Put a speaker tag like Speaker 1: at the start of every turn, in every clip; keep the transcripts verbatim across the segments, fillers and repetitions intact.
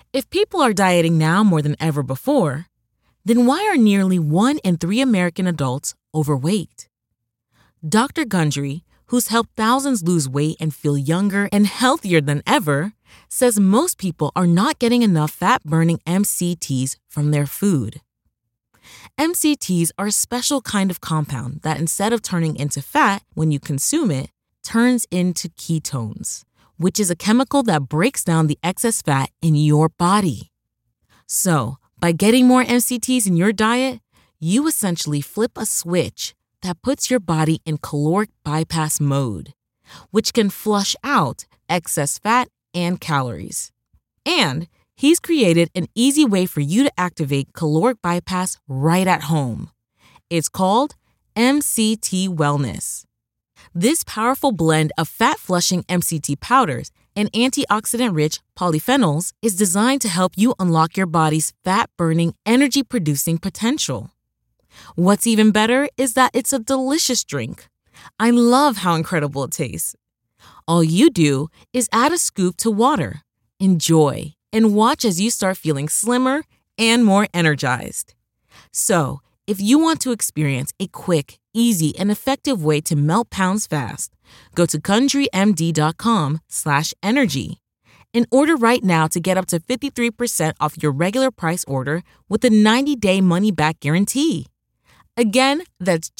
Speaker 1: If people are dieting now more than ever before, then why are nearly one in three American adults overweight? Doctor Gundry, who's helped thousands lose weight and feel younger and healthier than ever, says most people are not getting enough fat-burning M C Ts from their food. M C Ts are a special kind of compound that instead of turning into fat when you consume it, turns into ketones, which is a chemical that breaks down the excess fat in your body. So, by getting more M C Ts in your diet, you essentially flip a switch that puts your body in caloric bypass mode, which can flush out excess fat and calories. And he's created an easy way for you to activate caloric bypass right at home. It's called M C T Wellness. This powerful blend of fat-flushing M C T powders and antioxidant-rich polyphenols is designed to help you unlock your body's fat-burning, energy-producing potential. What's even better is that it's a delicious drink. I love how incredible it tastes. All you do is add a scoop to water, enjoy, and watch as you start feeling slimmer and more energized. So, if you want to experience a quick, easy, and effective way to melt pounds fast, go to GundryMD.com slash energy and order right now to get up to fifty-three percent off your regular price order with a ninety-day money-back guarantee. Again, that's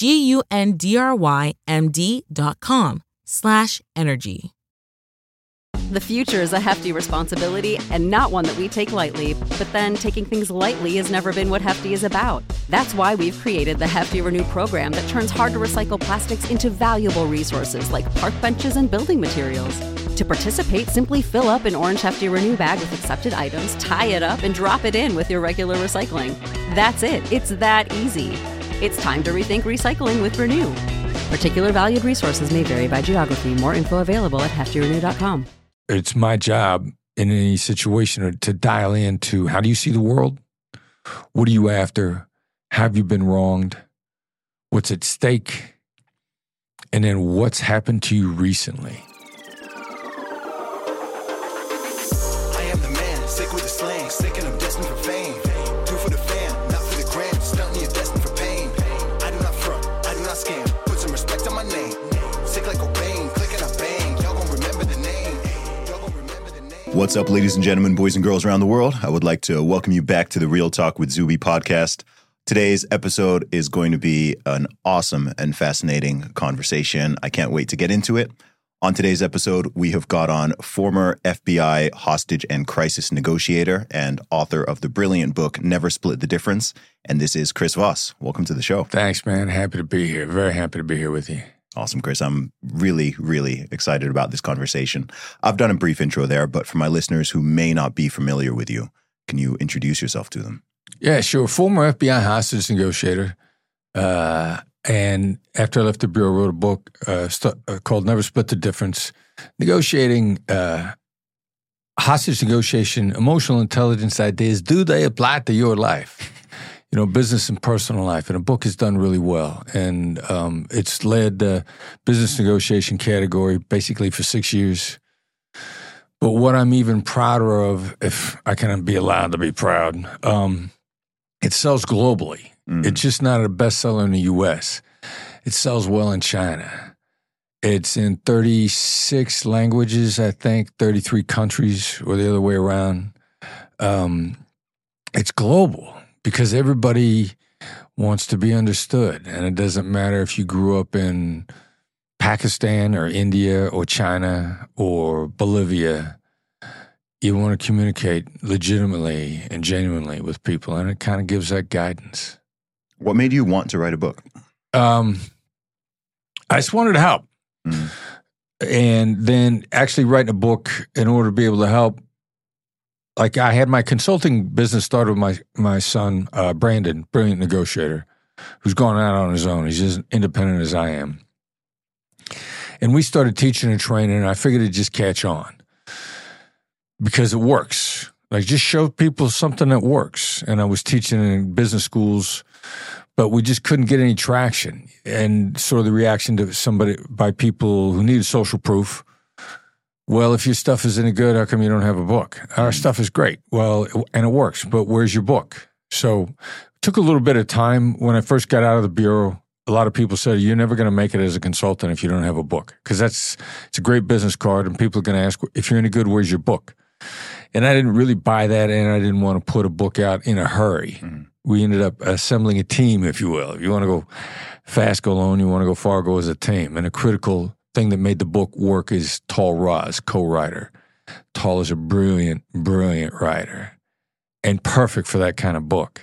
Speaker 1: G-U-N-D-R-Y-M-D.com slash energy.
Speaker 2: The future is a hefty responsibility and not one that we take lightly, but then taking things lightly has never been what Hefty is about. That's why we've created the Hefty Renew program that turns hard-to-recycle plastics into valuable resources like park benches and building materials. To participate, simply fill up an orange Hefty Renew bag with accepted items, tie it up, and drop it in with your regular recycling. That's it. It's that easy. It's time to rethink recycling with Renew. Particular valued resources may vary by geography. More info available at hefty renew dot com.
Speaker 3: It's my job in any situation to dial into how do you see the world? What are you after? Have you been wronged? What's at stake? And then what's happened to you recently?
Speaker 4: I am the man, sick with the slang, sick and I'm destined for fame. Do for the fam, not for the gram, stunting you're destined for pain. I do not front, I do not scam, put some respect on my name. Sick like Cobain, click and I bang, y'all gon' remember the name.
Speaker 5: What's up, ladies and gentlemen, boys and girls around the world? I would like to welcome you back to the Real Talk with Zuby podcast. Today's episode is going to be an awesome and fascinating conversation. I can't wait to get into it. On today's episode, we have got on former F B I hostage and crisis negotiator and author of the brilliant book, Never Split the Difference. And this is Chris Voss. Welcome to the show.
Speaker 3: Thanks, man. Happy to be here. Very happy to be here with you.
Speaker 5: Awesome, Chris. I'm really, really excited about this conversation. I've done a brief intro there, but for my listeners who may not be familiar with you, can you introduce yourself to them?
Speaker 3: Yeah, sure. Former F B I hostage negotiator. Uh, and after I left the Bureau, I wrote a book uh, st- uh, called Never Split the Difference, negotiating uh, hostage negotiation, emotional intelligence ideas. Do they apply to your life? You know, business and personal life. And the book has done really well. And um, it's led the business negotiation category basically for six years. But what I'm even prouder of, if I can be allowed to be proud, um, it sells globally. Mm. It's just not a bestseller in the U S. It sells well in China. It's in thirty-six languages, I think, thirty-three countries, or the other way around. Um, it's global. Because everybody wants to be understood. And it doesn't matter if you grew up in Pakistan or India or China or Bolivia. You want to communicate legitimately and genuinely with people. And it kind of gives that guidance.
Speaker 5: What made you want to write a book?
Speaker 3: Um, I just wanted to help. Mm-hmm. And then actually writing a book in order to be able to help. Like I had my consulting business started with my my son, uh, Brandon, brilliant negotiator, who's gone out on his own. He's as independent as I am. And we started teaching and training, and I figured it'd just catch on because it works. Like just show people something that works. And I was teaching in business schools, but we just couldn't get any traction. And sort of the reaction to somebody by people who needed social proof well, if your stuff is any good, how come you don't have a book? Our stuff is great. Well, and it works, but where's your book? So it took a little bit of time. When I first got out of the Bureau, a lot of people said, you're never going to make it as a consultant if you don't have a book. Because that's it's a great business card, and people are going to ask, if you're any good, where's your book? And I didn't really buy that, and I didn't want to put a book out in a hurry. Mm-hmm. We ended up assembling a team, if you will. If you want to go fast, go alone. You want to go far, go as a team. And a critical thing that made the book work is Tal Raz, co-writer. Tal is a brilliant, brilliant writer and perfect for that kind of book.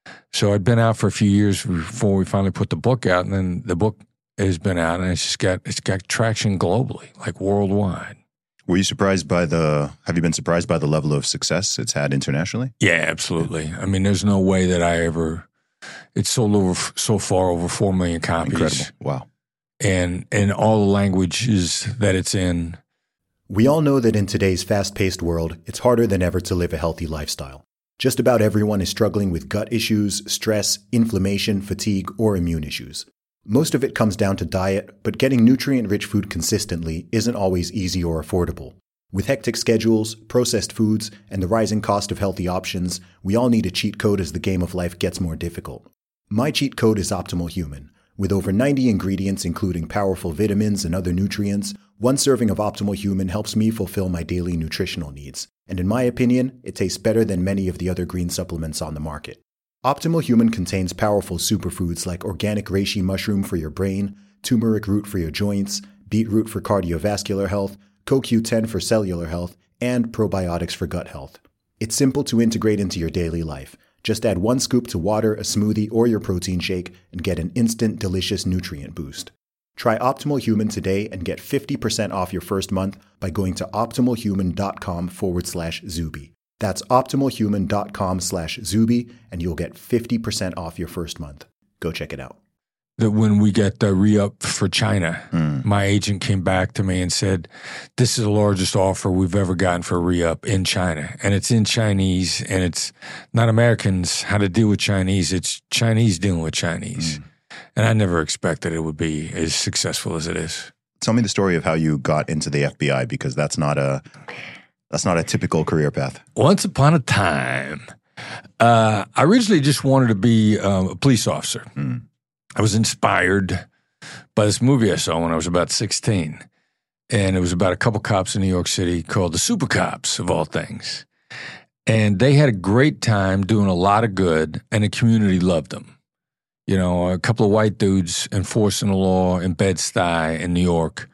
Speaker 3: So I'd been out for a few years before we finally put the book out, and then the book has been out, and it's just got it's got traction globally, like worldwide.
Speaker 5: Were you surprised by the, have you been surprised by the level of success it's had internationally?
Speaker 3: Yeah, absolutely. I mean, there's no way that I ever, it's sold over so far over four million copies.
Speaker 5: Incredible. Wow.
Speaker 3: And in all the languages that it's in.
Speaker 6: We all know that in today's fast-paced world, it's harder than ever to live a healthy lifestyle. Just about everyone is struggling with gut issues, stress, inflammation, fatigue, or immune issues. Most of it comes down to diet, but getting nutrient-rich food consistently isn't always easy or affordable. With hectic schedules, processed foods, and the rising cost of healthy options, we all need a cheat code as the game of life gets more difficult. My cheat code is Optimal Human. With over ninety ingredients including powerful vitamins and other nutrients, one serving of Optimal Human helps me fulfill my daily nutritional needs. And in my opinion, it tastes better than many of the other green supplements on the market. Optimal Human contains powerful superfoods like organic reishi mushroom for your brain, turmeric root for your joints, beetroot for cardiovascular health, C O Q ten for cellular health, and probiotics for gut health. It's simple to integrate into your daily life. Just add one scoop to water, a smoothie, or your protein shake and get an instant, delicious nutrient boost. Try Optimal Human today and get fifty percent off your first month by going to optimalhuman.com forward slash Zuby. That's optimalhuman.com slash Zuby, and you'll get fifty percent off your first month. Go check it out.
Speaker 3: That when we got the re-up for China,
Speaker 5: Mm.
Speaker 3: my agent came back to me and said, this is the largest offer we've ever gotten for a re-up in China. And it's in Chinese, and it's not Americans how to deal with Chinese. It's Chinese dealing with Chinese.
Speaker 5: Mm.
Speaker 3: And I never expected it would be as successful as it is.
Speaker 5: Tell me the story of how you got into the F B I, because that's not a that's not a typical career path.
Speaker 3: Once upon a time, uh, I originally just wanted to be um, a police officer.
Speaker 5: Mm.
Speaker 3: I was inspired by this movie I saw when I was about sixteen. And it was about a couple cops in New York City called the Super Cops, of all things. And they had a great time doing a lot of good, and the community loved them. You know, a couple of white dudes enforcing the law in Bed-Stuy in New York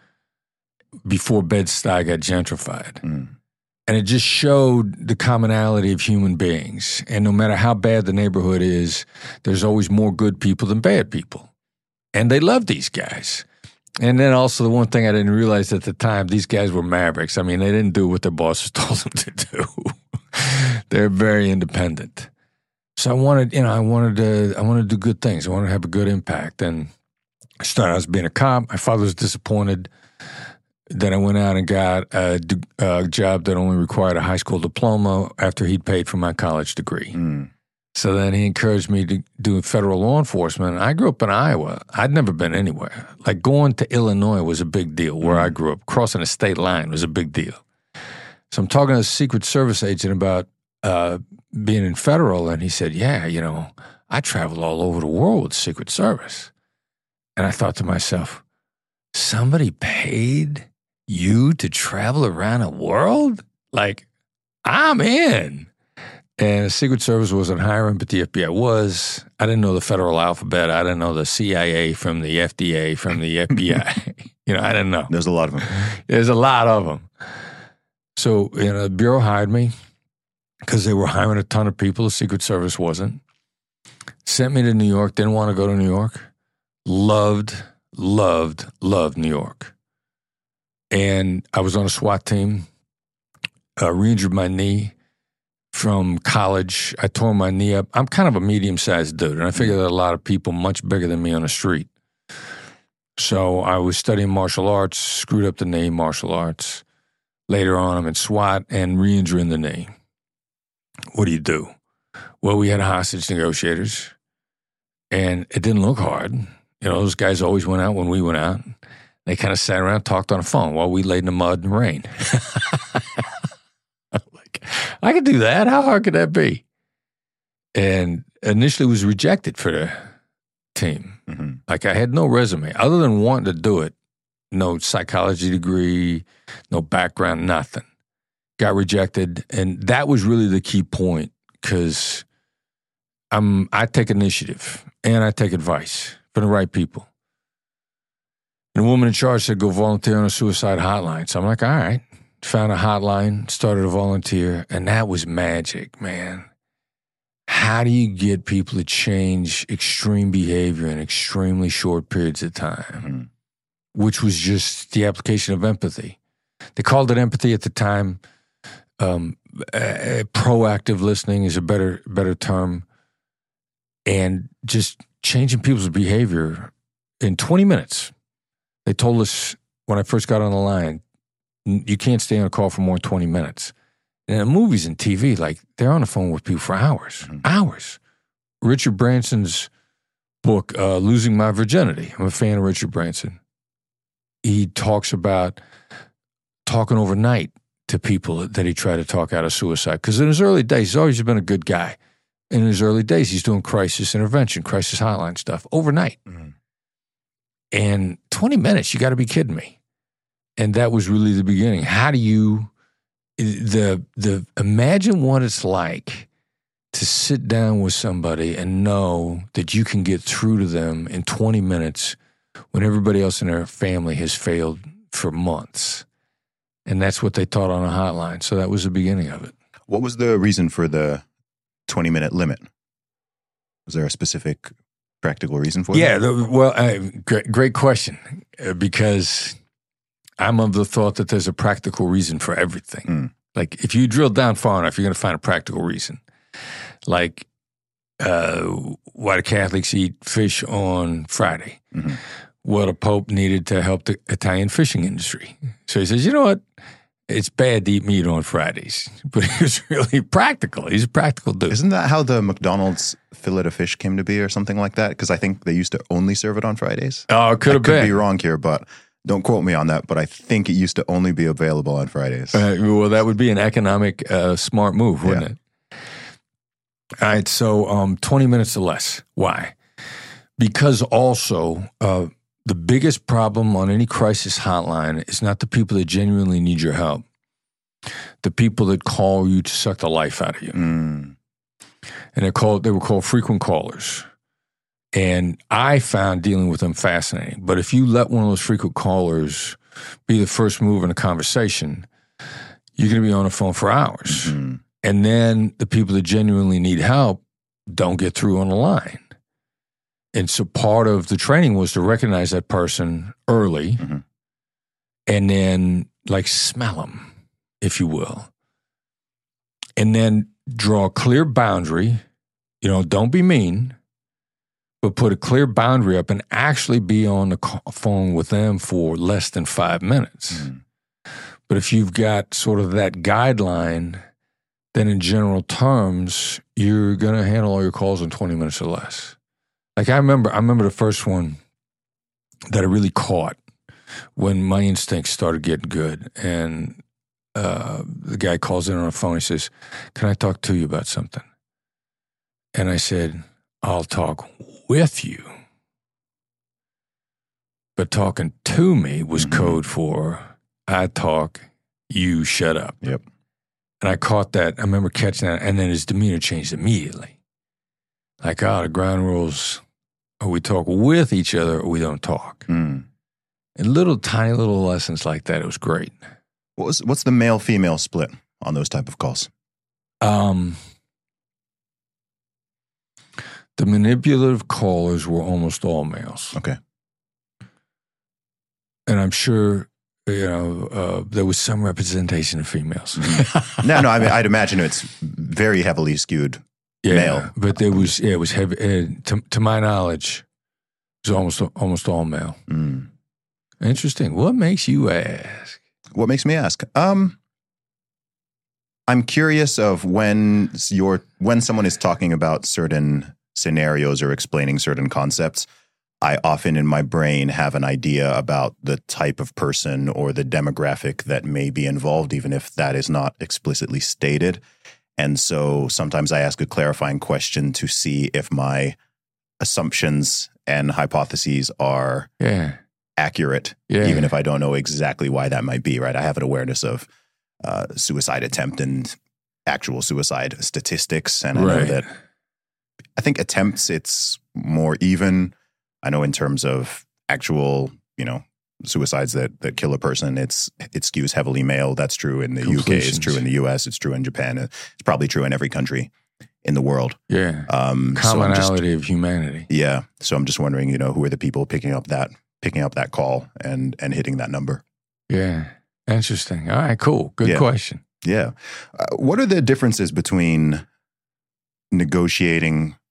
Speaker 3: before Bed-Stuy got gentrified.
Speaker 5: Mm.
Speaker 3: And it just showed the commonality of human beings. And no matter how bad the neighborhood is, there's always more good people than bad people. And they love these guys. And then also the one thing I didn't realize at the time, these guys were mavericks. I mean, they didn't do what their bosses told them to do. They're very independent. So I wanted, you know, I wanted to, I wanted to do good things. I wanted to have a good impact. And I started out as being a cop. My father was disappointed. Then I went out and got a, a job that only required a high school diploma after he'd paid for my college degree.
Speaker 5: Mm.
Speaker 3: So then he encouraged me to do federal law enforcement. I grew up in Iowa. I'd never been anywhere. Like going to Illinois was a big deal where
Speaker 5: Mm.
Speaker 3: I grew up. Crossing a state line was a big deal. So I'm talking to a Secret Service agent about uh, being in federal, and he said, yeah, you know, I travel all over the world with Secret Service. And I thought to myself, somebody paid you to travel around the world? Like, I'm in. And the Secret Service wasn't hiring, but the F B I was. I didn't know the federal alphabet. I didn't know the C I A from the F D A from the F B I. You know, I didn't know.
Speaker 5: There's a lot of them.
Speaker 3: There's a lot of them. So, you know, the Bureau hired me because they were hiring a ton of people. The Secret Service wasn't. Sent me to New York. Didn't want to go to New York. Loved, loved, loved New York. And I was on a SWAT team, uh, re-injured my knee from college. I tore my knee up. I'm kind of a medium-sized dude, and I figured that a lot of people much bigger than me on the street. So I was studying martial arts, screwed up the knee, martial arts. Later on, I'm in SWAT and re-injuring the knee. What do you do? Well, we had hostage negotiators, and it didn't look hard. You know, those guys always went out when we went out. They kind of sat around, talked on the phone while we laid in the mud and rain. Like, I could do that. How hard could that be? And initially was rejected for the team. Mm-hmm. Like, I had no resume other than wanting to do it. No psychology degree, no background, nothing. Got rejected. And that was really the key point, because I'm I take initiative and I take advice from the right people. And the woman in charge said, go volunteer on a suicide hotline. So I'm like, all right. Found a hotline, started to volunteer, and that was magic, man. How do you get people to change extreme behavior in extremely short periods of time? Mm-hmm. Which was just the application of empathy. They called it empathy at the time. Um, uh, proactive listening is a better better term. And just changing people's behavior in twenty minutes. They told us when I first got on the line, you can't stay on a call for more than twenty minutes. And in movies and T V, like, they're on the phone with people for hours, mm-hmm. hours. Richard Branson's book, uh, Losing My Virginity. I'm a fan of Richard Branson. He talks about talking overnight to people that he tried to talk out of suicide. Because in his early days, he's always been a good guy. In his early days, he's doing crisis intervention, crisis hotline stuff overnight. Mm-hmm. And twenty minutes, you got to be kidding me. And that was really the beginning. How do you, the the imagine what it's like to sit down with somebody and know that you can get through to them in twenty minutes when everybody else in their family has failed for months. And that's what they taught on a hotline. So that was the beginning of it.
Speaker 5: What was the reason for the twenty-minute limit? Was there a specific practical reason for it?
Speaker 3: Yeah, the, well, uh, great, great question, uh, because I'm of the thought that there's a practical reason for everything. Mm. Like, if you drill down far enough, you're going to find a practical reason. Like, uh, why do Catholics eat fish on Friday? Mm-hmm. Well, the Pope needed to help the Italian fishing industry. So he says, you know what? It's bad to eat meat on Fridays. But he was really practical. He's a practical dude.
Speaker 5: Isn't that how the McDonald's fillet of fish came to be or something like that? Because I think they used to only serve it on Fridays.
Speaker 3: Oh, it could have been.
Speaker 5: I could be wrong here, but don't quote me on that. But I think it used to only be available on Fridays.
Speaker 3: Uh, well, that would be an economic uh, smart move, wouldn't yeah. it? All right, so um, twenty minutes or less. Why? Because also uh, the biggest problem on any crisis hotline is not the people that genuinely need your help. The people that call you to suck the life out of you. Mm. And they're called, they were called frequent callers. And I found dealing with them fascinating. But if you let one of those frequent callers be the first move in a conversation, you're going to be on the phone for hours. Mm-hmm. And then the people that genuinely need help don't get through on the line. And so part of the training was to recognize that person early mm-hmm. and then, like, smell them, if you will. And then draw a clear boundary. You know, don't be mean, but put a clear boundary up and actually be on the phone with them for less than five minutes. Mm-hmm. But if you've got sort of that guideline, then in general terms, you're going to handle all your calls in twenty minutes or less. Like I remember, I remember the first one that I really caught when my instincts started getting good. And uh, the guy calls in on the phone. He says, "Can I talk to you about something?" And I said, "I'll talk with you." But talking to me was mm-hmm. code for I talk, you shut up.
Speaker 5: Yep.
Speaker 3: And I caught that. I remember catching that. And then his demeanor changed immediately. Like, oh, the ground rules are we talk with each other or we don't talk. Mm. And little, tiny little lessons like that. It was great.
Speaker 5: What was, what's the male-female split on those type of calls?
Speaker 3: Um, the manipulative callers were almost all males.
Speaker 5: Okay.
Speaker 3: And I'm sure, you know, uh, there was some representation of females.
Speaker 5: Mm-hmm. no, no, I mean, I'd imagine it's very heavily skewed
Speaker 3: yeah,
Speaker 5: male.
Speaker 3: But there was, yeah, it was heavy. Uh, to, to my knowledge, it was almost almost all male. Mm. Interesting. What makes you ask?
Speaker 5: What makes me ask? Um, I'm curious of when you're when someone is talking about certain scenarios or explaining certain concepts. I often in my brain have an idea about the type of person or the demographic that may be involved, even if that is not explicitly stated. And so sometimes I ask a clarifying question to see if my assumptions and hypotheses are
Speaker 3: Yeah.
Speaker 5: accurate,
Speaker 3: Yeah.
Speaker 5: even if I don't know exactly why that might be, right? I have an awareness of uh, suicide attempt and actual suicide statistics. And I know
Speaker 3: Right.
Speaker 5: that I think attempts, it's more even. I know in terms of actual, you know, suicides that that kill a person, it's it skews heavily male. That's true in the U K. It's
Speaker 3: Completions.
Speaker 5: true in the U S. It's true in Japan. It's probably true in every country in the world.
Speaker 3: Yeah.
Speaker 5: Um, so I'm just,
Speaker 3: Commonality of humanity.
Speaker 5: yeah. So I'm just wondering, you know, who are the people picking up that picking up that call and and hitting that number?
Speaker 3: Yeah. Interesting. All right, cool. Good
Speaker 5: Yeah.
Speaker 3: question.
Speaker 5: Yeah. Uh, what are the differences between negotiating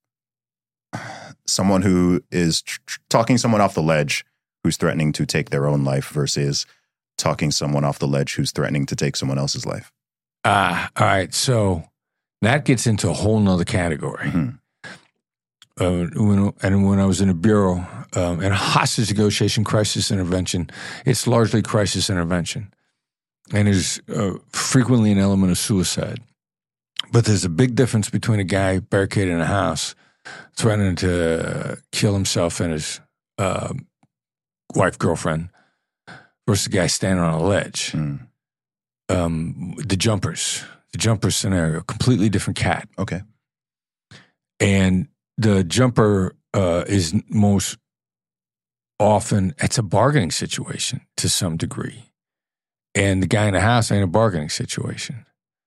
Speaker 5: someone who is tr- tr- talking someone off the ledge who's threatening to take their own life versus talking someone off the ledge who's threatening to take someone else's life?
Speaker 3: Ah, all right. So that gets into a whole nother category.
Speaker 5: Mhm.
Speaker 3: Uh, when, and when I was in a bureau, um, and hostage negotiation, crisis intervention, it's largely crisis intervention. And there's uh, frequently an element of suicide. But there's a big difference between a guy barricaded in a house, threatening to kill himself and his uh, wife, girlfriend, versus a guy standing on a ledge.
Speaker 5: Mm.
Speaker 3: Um, the jumpers, the jumper scenario, completely different cat.
Speaker 5: Okay.
Speaker 3: And the jumper uh, is most often, it's a bargaining situation to some degree. And the guy in the house ain't a bargaining situation.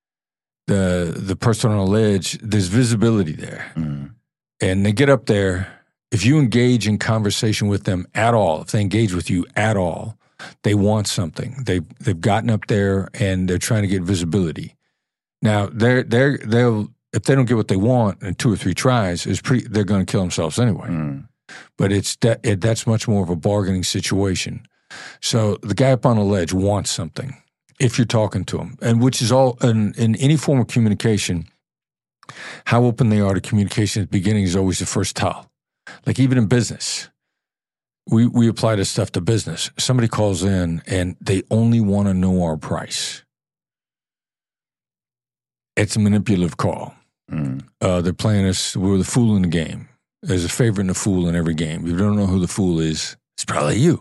Speaker 3: The the person on the ledge, there's visibility there.
Speaker 5: Mm.
Speaker 3: And they get up there. If you engage in conversation with them at all, if they engage with you at all, they want something. They they've gotten up there and they're trying to get visibility. Now they're they're they'll if they don't get what they want in two or three tries, it's pretty. They're going to kill themselves anyway.
Speaker 5: Mm.
Speaker 3: But it's that it, that's much more of a bargaining situation. So the guy up on the ledge wants something. If you're talking to him, and which is all in, in any form of communication, how open they are to communication at the beginning is always the first tell. Like even in business, we we apply this stuff to business. Somebody calls in and they only want to know our price. It's a manipulative call.
Speaker 5: Mm.
Speaker 3: Uh, they're playing us. We're the fool in the game. There's a favorite and a fool in every game. If you don't know who the fool is, it's probably you.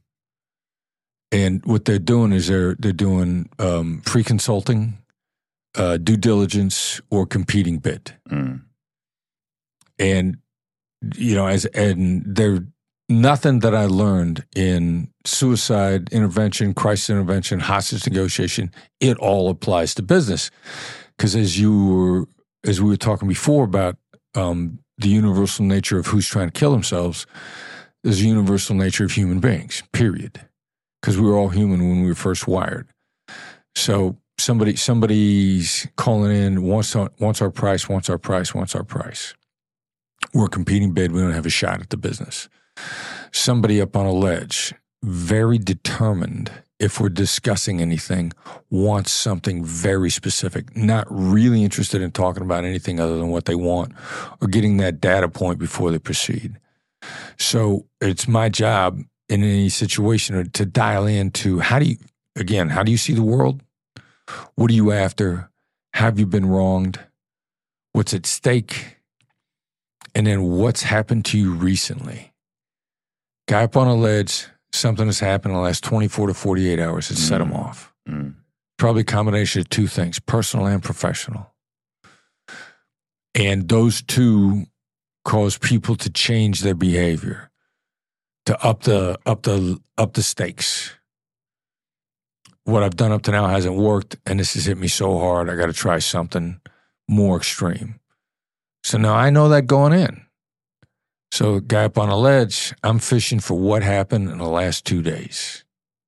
Speaker 3: And what they're doing is they're they're doing um, free consulting, uh, due diligence, or competing bid.
Speaker 5: Mm.
Speaker 3: And you know, as and there nothing that I learned in suicide intervention, crisis intervention, hostage negotiation, it all applies to business. Because as you were, as we were talking before about um, the universal nature of who's trying to kill themselves, there's a universal nature of human beings. Period. Because we were all human when we were first wired. So somebody somebody's calling in, wants our, wants our price, wants our price, wants our price. We're a competing bid. We don't have a shot at the business. Somebody up on a ledge, very determined, if we're discussing anything, wants something very specific, not really interested in talking about anything other than what they want or getting that data point before they proceed. So it's my job in any situation to dial into how do you, again, how do you see the world? What are you after? Have you been wronged? What's at stake? And then what's happened to you recently? Guy up on a ledge, something has happened in the last twenty-four to forty-eight hours that mm. set him off.
Speaker 5: Mm.
Speaker 3: Probably a combination of two things, personal and professional. And those two cause people to change their behavior, to up the up the up the stakes. What I've done up to now hasn't worked, and this has hit me so hard, I got to try something more extreme. So now I know that going in. So guy up on a ledge, I'm fishing for what happened in the last two days.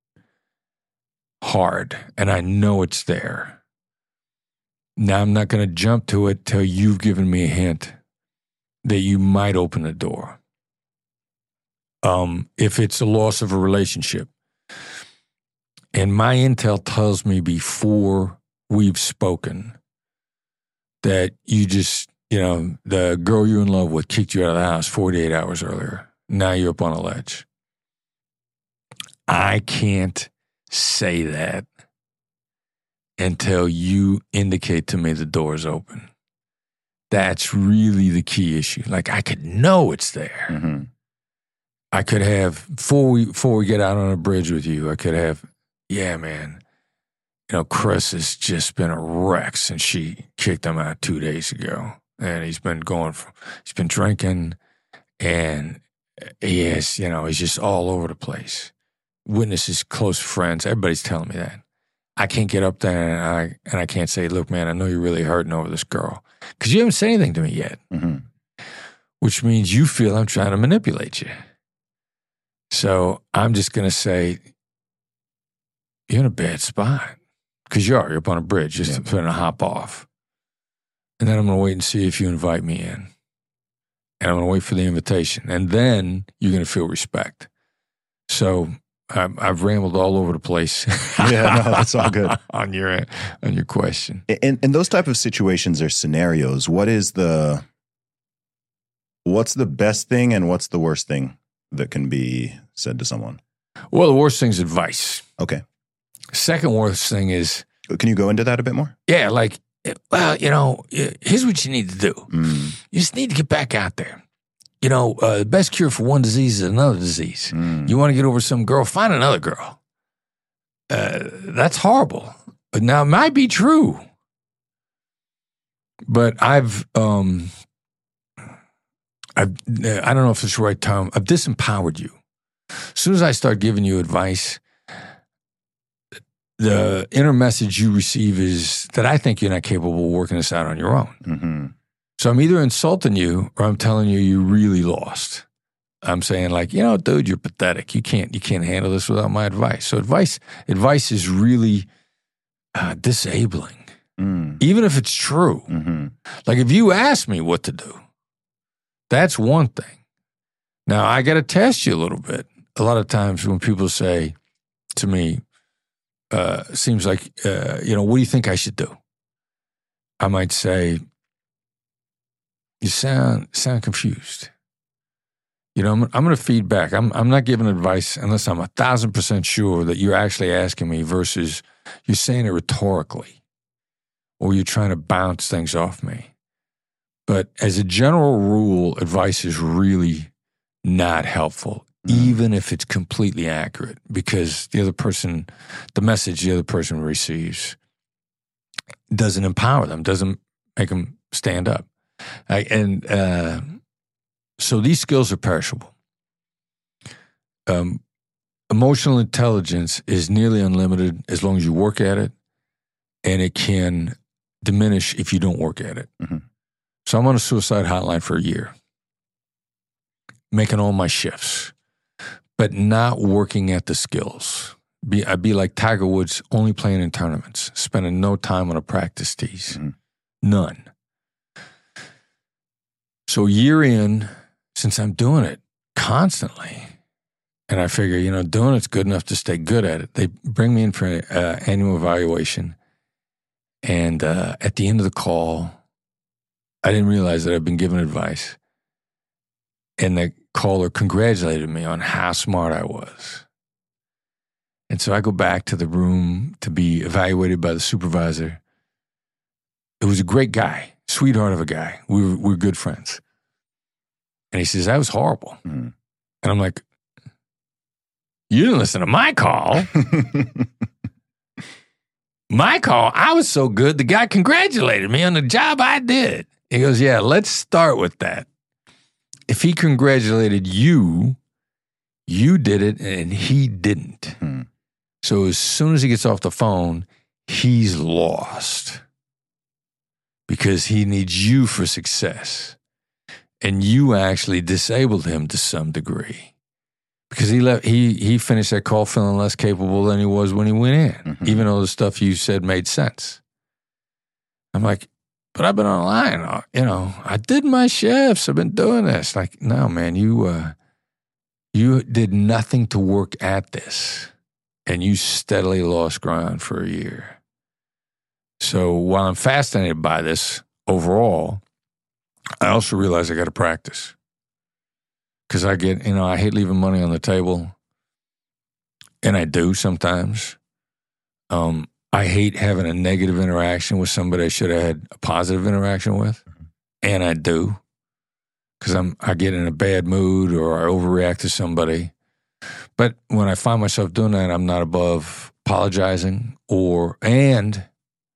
Speaker 3: Hard, and I know it's there. Now I'm not going to jump to it till you've given me a hint that you might open the door. Um, if it's a loss of a relationship. And my intel tells me before we've spoken that you just, you know, the girl you're in love with kicked you out of the house forty-eight hours earlier. Now you're up on a ledge. I can't say that until you indicate to me the door's open. That's really the key issue. Like, I could know it's there.
Speaker 5: Mm-hmm.
Speaker 3: I could have, before we, before we get out on a bridge with you, I could have, yeah, man, you know, Chris has just been a wreck since she kicked him out two days ago. And he's been going, for, he's been drinking, and he is, you know, he's just all over the place. Witnesses, close friends, everybody's telling me that. I can't get up there and I, and I can't say, look, man, I know you're really hurting over this girl. Because you haven't said anything to me yet.
Speaker 5: Mm-hmm.
Speaker 3: Which means you feel I'm trying to manipulate you. So I'm just going to say, you're in a bad spot. Because you are. You're up on a bridge, just yeah. trying to hop off. And then I'm going to wait and see if you invite me in. And I'm going to wait for the invitation. And then you're going to feel respect. So I've, I've rambled all over the place.
Speaker 5: Yeah, no, that's all good.
Speaker 3: on your on your question.
Speaker 5: In, in those type of situations or scenarios, what is the, what's the best thing and what's the worst thing that can be said to someone?
Speaker 3: Well, the worst thing is advice.
Speaker 5: Okay.
Speaker 3: Second worst thing is...
Speaker 5: Can you go into that a bit more?
Speaker 3: Yeah, like, well, you know, here's what you need to do.
Speaker 5: Mm.
Speaker 3: You just need to get back out there. You know, uh, the best cure for one disease is another disease.
Speaker 5: Mm.
Speaker 3: You want to get over some girl, find another girl. Uh, that's horrible. Now, it might be true. But I've, um, I've, I don't know if it's the right term. I've disempowered you. As soon as I start giving you advice, the inner message you receive is that I think you're not capable of working this out on your own.
Speaker 5: Mm-hmm.
Speaker 3: So I'm either insulting you or I'm telling you you really lost. I'm saying, like, you know, dude, you're pathetic. You can't you can't handle this without my advice. So advice advice is really uh, disabling,
Speaker 5: mm.
Speaker 3: even if it's true.
Speaker 5: Mm-hmm.
Speaker 3: Like, if you ask me what to do, that's one thing. Now, I got to test you a little bit. A lot of times when people say to me, uh, seems like, uh, you know, what do you think I should do? I might say, you sound sound confused. You know, I'm, I'm going to feed back. I'm I'm not giving advice unless I'm a thousand percent sure that you're actually asking me versus you're saying it rhetorically or you're trying to bounce things off me. But as a general rule, advice is really not helpful, mm. even if it's completely accurate, because the other person, the message the other person receives doesn't empower them, doesn't make them stand up. I, and uh, so these skills are perishable. Um, emotional intelligence is nearly unlimited as long as you work at it, and it can diminish if you don't work at it.
Speaker 5: Mm-hmm.
Speaker 3: So I'm on a suicide hotline for a year, making all my shifts, but not working at the skills. Be, I'd be like Tiger Woods, only playing in tournaments, spending no time on a practice tees.
Speaker 5: Mm-hmm.
Speaker 3: None. So a year in, since I'm doing it constantly, and I figure, you know, doing it's good enough to stay good at it, they bring me in for an uh, annual evaluation. And uh, at the end of the call, I didn't realize that I'd been given advice. And the caller congratulated me on how smart I was. And so I go back to the room to be evaluated by the supervisor. It was a great guy, sweetheart of a guy. We were, we were good friends. And he says, that was horrible.
Speaker 5: Mm-hmm.
Speaker 3: And I'm like, you didn't listen to my call. My call, I was so good, the guy congratulated me on the job I did. He goes, yeah, let's start with that. If he congratulated you, you did it and he didn't.
Speaker 5: Hmm.
Speaker 3: So as soon as he gets off the phone, he's lost because he needs you for success. And you actually disabled him to some degree because he left. He he finished that call feeling less capable than he was when he went in,
Speaker 5: mm-hmm. even
Speaker 3: though the stuff you said made sense. I'm like, but I've been online, you know, I did my shifts. I've been doing this. Like, no, man, you, uh, you did nothing to work at this and you steadily lost ground for a year. So while I'm fascinated by this overall, I also realize I got to practice because I get, you know, I hate leaving money on the table, and I do sometimes. Um, I hate having a negative interaction with somebody I should have had a positive interaction with, and I do, because I'm I get in a bad mood or I overreact to somebody. But when I find myself doing that, I'm not above apologizing or and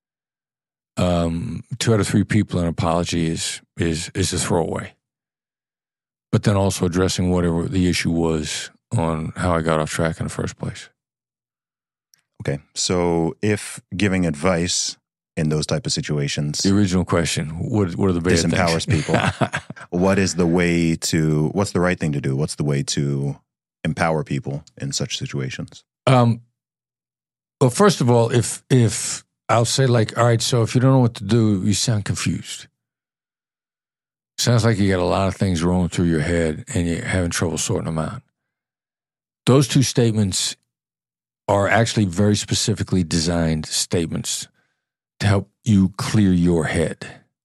Speaker 3: um, two out of three people an apology is is is a throwaway. But then also addressing whatever the issue was on how I got off track in the first place.
Speaker 5: Okay, so if giving advice in those type of situations,
Speaker 3: the original question: What what are the bad
Speaker 5: disempowers
Speaker 3: things?
Speaker 5: people? What is the way to? What's the right thing to do? What's the way to empower people in such situations?
Speaker 3: Um. Well, first of all, if if I'll say like, all right, so if you don't know what to do, you sound confused. Sounds like you got a lot of things rolling through your head and you're having trouble sorting them out. Those two statements are actually very specifically designed statements to help you clear your head.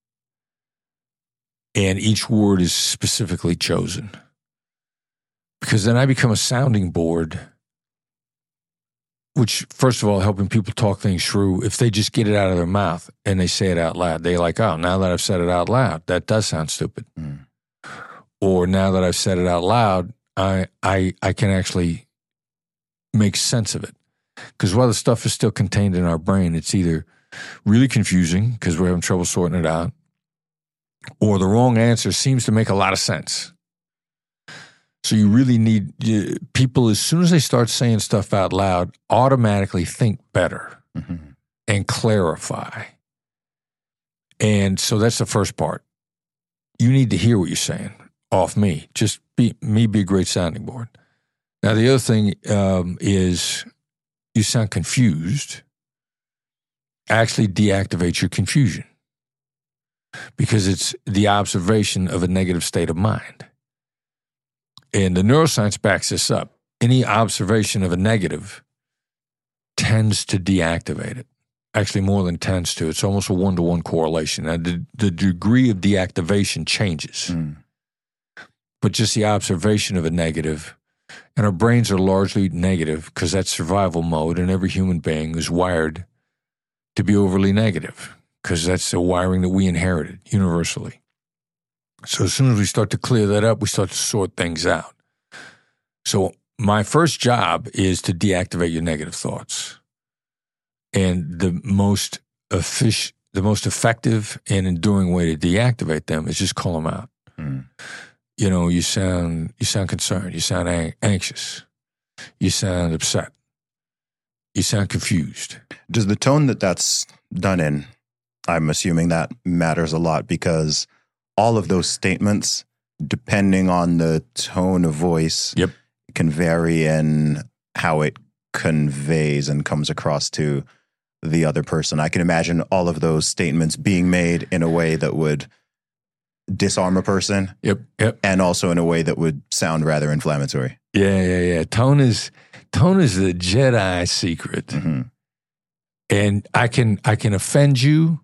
Speaker 3: And each word is specifically chosen. Because then I become a sounding board, which, first of all, helping people talk things through, if they just get it out of their mouth and they say it out loud, they're like, oh, now that I've said it out loud, that does sound stupid. Mm. Or now that I've said it out loud, I I I can actually make sense of it. Because while the stuff is still contained in our brain, it's either really confusing because we're having trouble sorting it out, or the wrong answer seems to make a lot of sense. So you really need you, people, as soon as they start saying stuff out loud, automatically think better mm-hmm. and clarify. And so that's the first part. You need to hear what you're saying off me. Just be me be a great sounding board. Now, the other thing um, is you sound confused. Actually deactivate your confusion because it's the observation of a negative state of mind. And the neuroscience backs this up. Any observation of a negative tends to deactivate it. Actually, more than tends to. It's almost a one-to-one correlation. Now, the, the degree of deactivation changes. Mm. But just the observation of a negative, and our brains are largely negative because that's survival mode, and every human being is wired to be overly negative because that's the wiring that we inherited universally. So as soon as we start to clear that up, we start to sort things out. So my first job is to deactivate your negative thoughts. And the most effic- the most effective and enduring way to deactivate them is just call them out. Mm. You know, you sound you sound concerned. You sound ang- anxious. You sound upset. You sound confused.
Speaker 5: Does the tone that that's done in, I'm assuming that matters a lot because all of those statements, depending on the tone of voice,
Speaker 3: yep.
Speaker 5: can vary in how it conveys and comes across to the other person. I can imagine all of those statements being made in a way that would disarm a person.
Speaker 3: Yep, yep.
Speaker 5: And also in a way that would sound rather inflammatory.
Speaker 3: Yeah, yeah, yeah. Tone is tone is the Jedi secret. Mm-hmm. And I can I can offend you,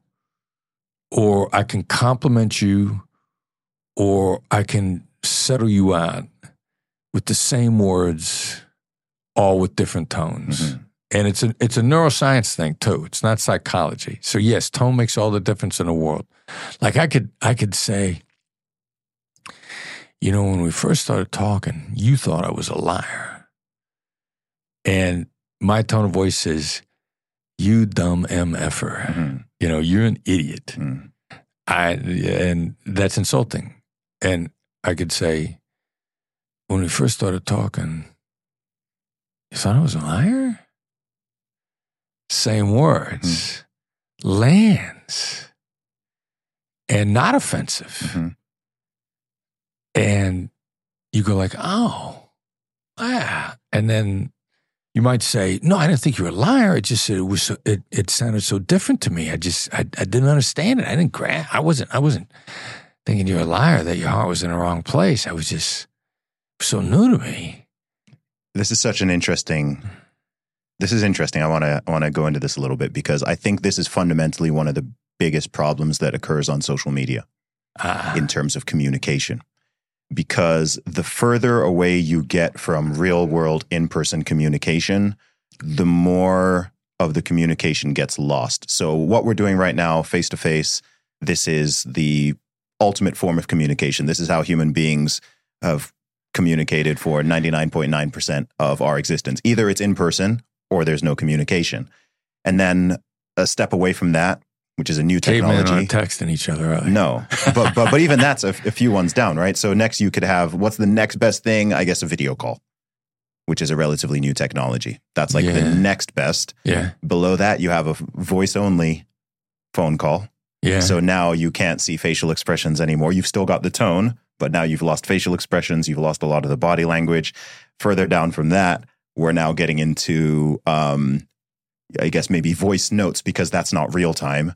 Speaker 3: or I can compliment you, or I can settle you out with the same words, all with different tones. Mm-hmm. And it's a it's a neuroscience thing too. It's not psychology. So yes, tone makes all the difference in the world. Like I could I could say, you know, when we first started talking, you thought I was a liar. And my tone of voice is, you dumb M F-er. Mm-hmm. You know, you're an idiot. Mm-hmm. I and that's insulting. And I could say, when we first started talking, you thought I was a liar? Same words. Mm-hmm. Lands. And not offensive. Mm-hmm. And you go like, oh, ah. And then you might say, no, I didn't think you were a liar. It just it was so, it it sounded so different to me. I just I, I didn't understand it. I didn't grab. I wasn't I wasn't thinking you're a liar, that your heart was in the wrong place. I was just so new to me.
Speaker 5: This is such an interesting. This is interesting. I want to I want to go into this a little bit because I think this is fundamentally one of the biggest problems that occurs on social media uh, in terms of communication. because the further away you get from real world in-person communication, the more of the communication gets lost. So what we're doing right now, face-to-face, this is the ultimate form of communication. This is how human beings have communicated for ninety-nine point nine percent of our existence. Either it's in person or there's no communication. And then a step away from that, which is a new technology.
Speaker 3: Cavemen aren't texting each other, are they?
Speaker 5: No, but, but, but even that's a, a few ones down, right? So next you could have, what's the next best thing? I guess a video call, which is a relatively new technology. That's like
Speaker 3: Yeah.
Speaker 5: the next best.
Speaker 3: Yeah.
Speaker 5: Below that, you have a voice-only phone call.
Speaker 3: Yeah.
Speaker 5: So now you can't see facial expressions anymore. You've still got the tone, but now you've lost facial expressions. You've lost a lot of the body language. Further down from that, we're now getting into, um, I guess, maybe voice notes, because that's not real time.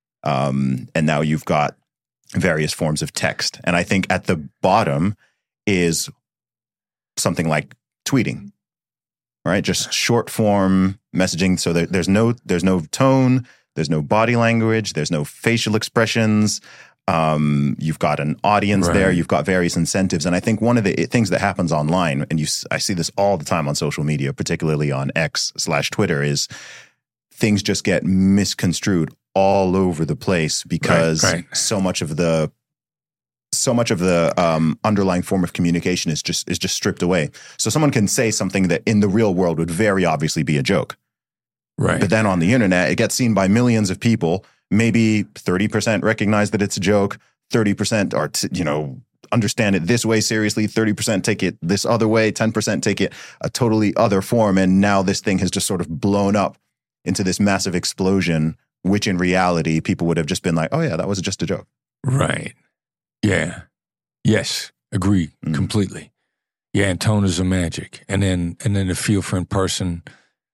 Speaker 5: Um, and now you've got various forms of text. And I think at the bottom is something like tweeting, right? Just short form messaging. So there, there's no there's no tone. There's no body language. There's no facial expressions. Um, you've got an audience
Speaker 3: Right.
Speaker 5: there. You've got various incentives. And I think one of the things that happens online, and you, I see this all the time on social media, particularly on X slash Twitter, is things just get misconstrued all over the place because
Speaker 3: Right, right.
Speaker 5: so much of the so much of the um, underlying form of communication is just is just stripped away. So someone can say something that in the real world would very obviously be a joke.
Speaker 3: Right.
Speaker 5: But then on the internet, it gets seen by millions of people. Maybe thirty percent recognize that it's a joke. thirty percent are, t- you know, understand it this way seriously. thirty percent take it this other way. ten percent take it a totally other form. And now this thing has just sort of blown up into this massive explosion, which in reality, people would have just been like, oh yeah, that was just a joke.
Speaker 3: Right. Yeah. Yes. Agree
Speaker 5: Mm.
Speaker 3: completely. Yeah, and tone is a magic. And then and then the feel for in person.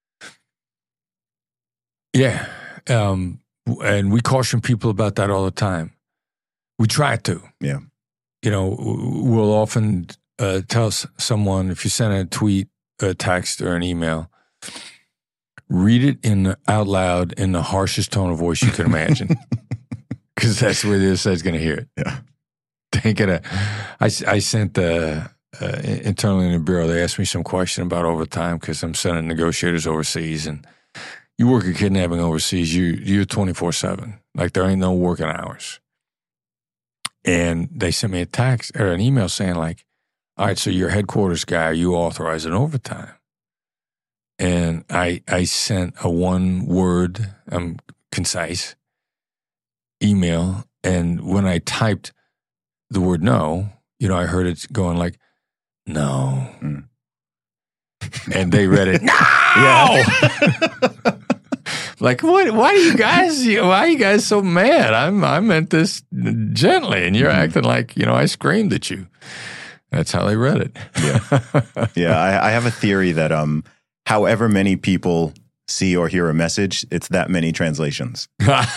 Speaker 3: Yeah. Um, and we caution people about that all the time. We try to.
Speaker 5: Yeah.
Speaker 3: You know, we'll often uh, tell s- someone, if you send a tweet, a text, or an email, read it in out loud in the harshest tone of voice you can imagine. Because that's where the other side's going to hear it.
Speaker 5: Yeah.
Speaker 3: They gonna, I, s- I sent the, uh, internally in the Bureau, they asked me some question about overtime because I'm sending negotiators overseas. And you work a kidnapping overseas, you, you're twenty-four seven. Like there ain't no working hours. And they sent me a text or an email saying like, all right, so you're headquarters guy, are you authorizing overtime? And I I sent a one word, um, concise email. And when I typed the word no, you know, I heard it going like, no.
Speaker 5: Mm.
Speaker 3: And they read it, no!
Speaker 5: Yeah.
Speaker 3: Like, what? Why do you guys, why are you guys so mad? I'm, I meant this gently, and you're
Speaker 5: Mm-hmm.
Speaker 3: acting like, you know, I screamed at you. That's how they read it.
Speaker 5: Yeah. Yeah. I, I have a theory that um, however many people see or hear a message, it's that many translations.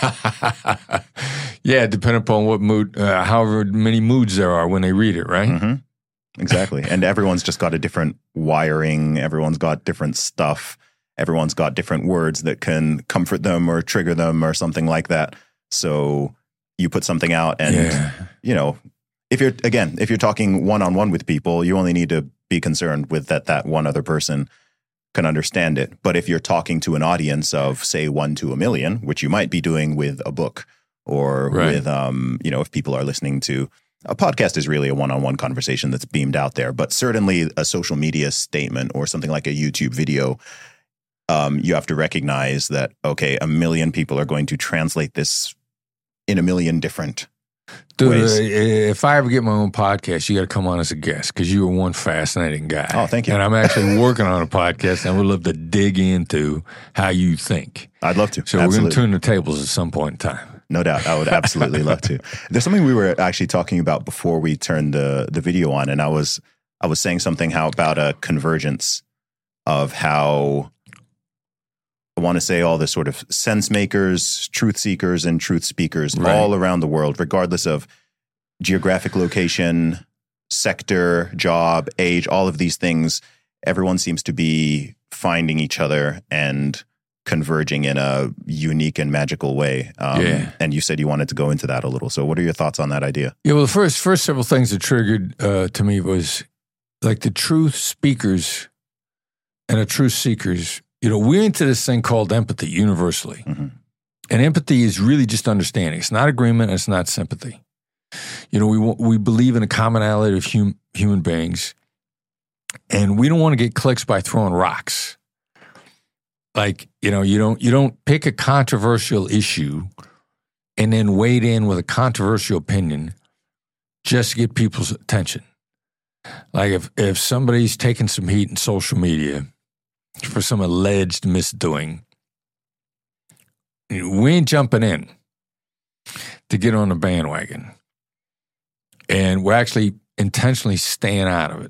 Speaker 3: Yeah, depending upon what mood, uh, however many moods there are when they read it, right?
Speaker 5: Mm-hmm. Exactly. And everyone's just got a different wiring. Everyone's got different stuff. Everyone's got different words that can comfort them or trigger them or something like that. So you put something out and,
Speaker 3: Yeah.
Speaker 5: you know, if you're, again, if you're talking one-on-one with people, you only need to be concerned with that that one other person can understand it. But if you're talking to an audience of, say, one to a million, which you might be doing with a book or
Speaker 3: Right.
Speaker 5: with, um, you know, if people are listening to a podcast is really a one-on-one conversation that's beamed out there. But certainly a social media statement or something like a YouTube video, um, you have to recognize that, okay, a million people are going to translate this in a million different
Speaker 3: Dude,
Speaker 5: ways.
Speaker 3: uh, if I ever get my own podcast, you got to come on as a guest because you are one fascinating guy.
Speaker 5: Oh, thank you.
Speaker 3: And I'm actually working on a podcast, and I would love to dig into how you think.
Speaker 5: I'd love to.
Speaker 3: So we're going
Speaker 5: Absolutely.
Speaker 3: to turn the tables at some point in time.
Speaker 5: No doubt. I would absolutely love to. There's something we were actually talking about before we turned the, the video on, and I was I was saying something how about a convergence of how I want to say all the sort of sense makers, truth seekers, and truth speakers
Speaker 3: Right.
Speaker 5: all around the world, regardless of geographic location, sector, job, age, all of these things, everyone seems to be finding each other and converging in a unique and magical way. Um,
Speaker 3: Yeah.
Speaker 5: And you said you wanted to go into that a little. So what are your thoughts on that idea?
Speaker 3: Yeah, well, the first first several things that triggered uh, to me was like the truth speakers and the truth seekers. You know, we're into this thing called empathy universally.
Speaker 5: Mm-hmm.
Speaker 3: And empathy is really just understanding. It's not agreement, and it's not sympathy. You know, we we believe in a commonality of hum, human beings, and we don't want to get clicks by throwing rocks. Like, you know, you don't you don't pick a controversial issue and then wade in with a controversial opinion just to get people's attention. Like if, if somebody's taking some heat in social media for some alleged misdoing, we ain't jumping in to get on the bandwagon. And we're actually intentionally staying out of it.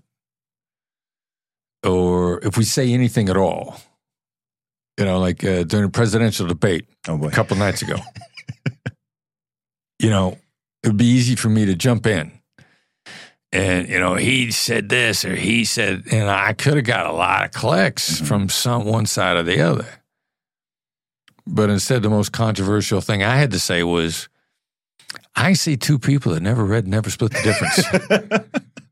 Speaker 3: Or if we say anything at all, you know, like uh, during a presidential debate
Speaker 5: Oh boy.
Speaker 3: a couple nights ago, you know, it would be easy for me to jump in. And, you know, he said this or he said, and I could have got a lot of clicks
Speaker 5: Mm-hmm.
Speaker 3: from some one side or the other. But instead, the most controversial thing I had to say was, I see two people that never read Never Split the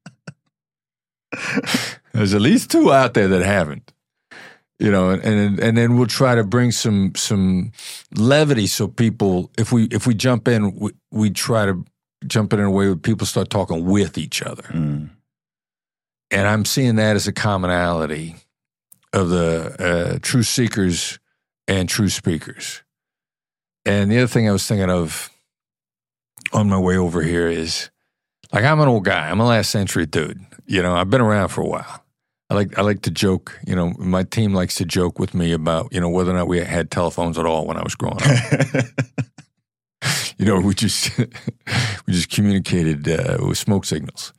Speaker 3: Difference. There's at least two out there that haven't. You know, and, and and then we'll try to bring some some levity so people, if we if we jump in, we, we try to jump in in a way where people start talking with each other.
Speaker 5: Mm.
Speaker 3: And I'm seeing that as a commonality of the uh, true seekers and true speakers. And the other thing I was thinking of on my way over here is, like, I'm an old guy. I'm a last century dude. You know, I've been around for a while. I like I like to joke, you know, my team likes to joke with me about, you know, whether or not we had telephones at all when I was growing up. You know, we just we just communicated uh, with smoke signals.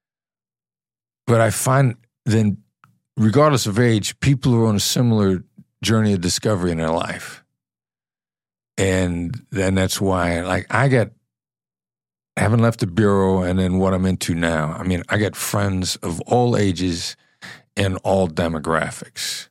Speaker 3: But I find then, regardless of age, people are on a similar journey of discovery in their life. And then that's why, like, I got, having left the Bureau and then what I'm into now, I mean, I got friends of all ages and all demographics,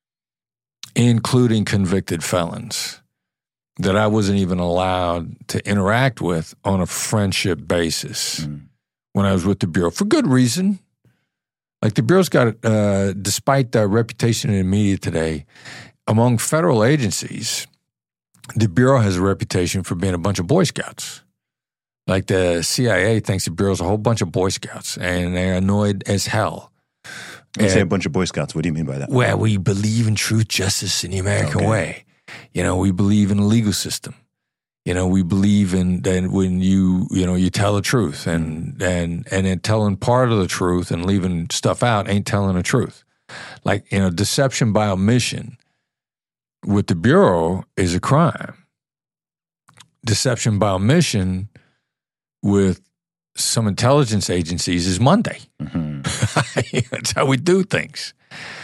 Speaker 3: including convicted felons that I wasn't even allowed to interact with on a friendship basis mm. when I was with the Bureau, for good reason. Like, the Bureau's got, uh, despite their reputation in the media today, among federal agencies, the Bureau has a reputation for being a bunch of Boy Scouts. Like, the C I A thinks the Bureau's a whole bunch of Boy Scouts, and they're annoyed as hell.
Speaker 5: You say a bunch of Boy Scouts. What do you mean by that?
Speaker 3: Well, we believe in truth, justice, and the American okay. way. You know, we believe in the legal system. You know, we believe in that when you, you know, you tell the truth, and and and then telling part of the truth and leaving stuff out ain't telling the truth. Like, you know, deception by omission with the Bureau is a crime. Deception by omission with some intelligence agencies is Monday. Mm-hmm. That's how we do things.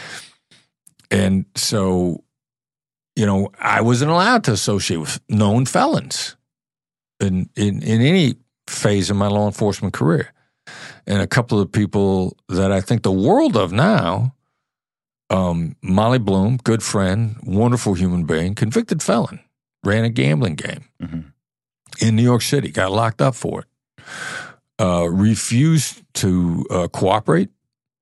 Speaker 3: And so, you know, I wasn't allowed to associate with known felons in, in, in any phase of my law enforcement career. And a couple of people that I think the world of now, um, Molly Bloom, good friend, wonderful human being, convicted felon, ran a gambling game mm-hmm. in New York City, got locked up for it. Uh, refused to uh, cooperate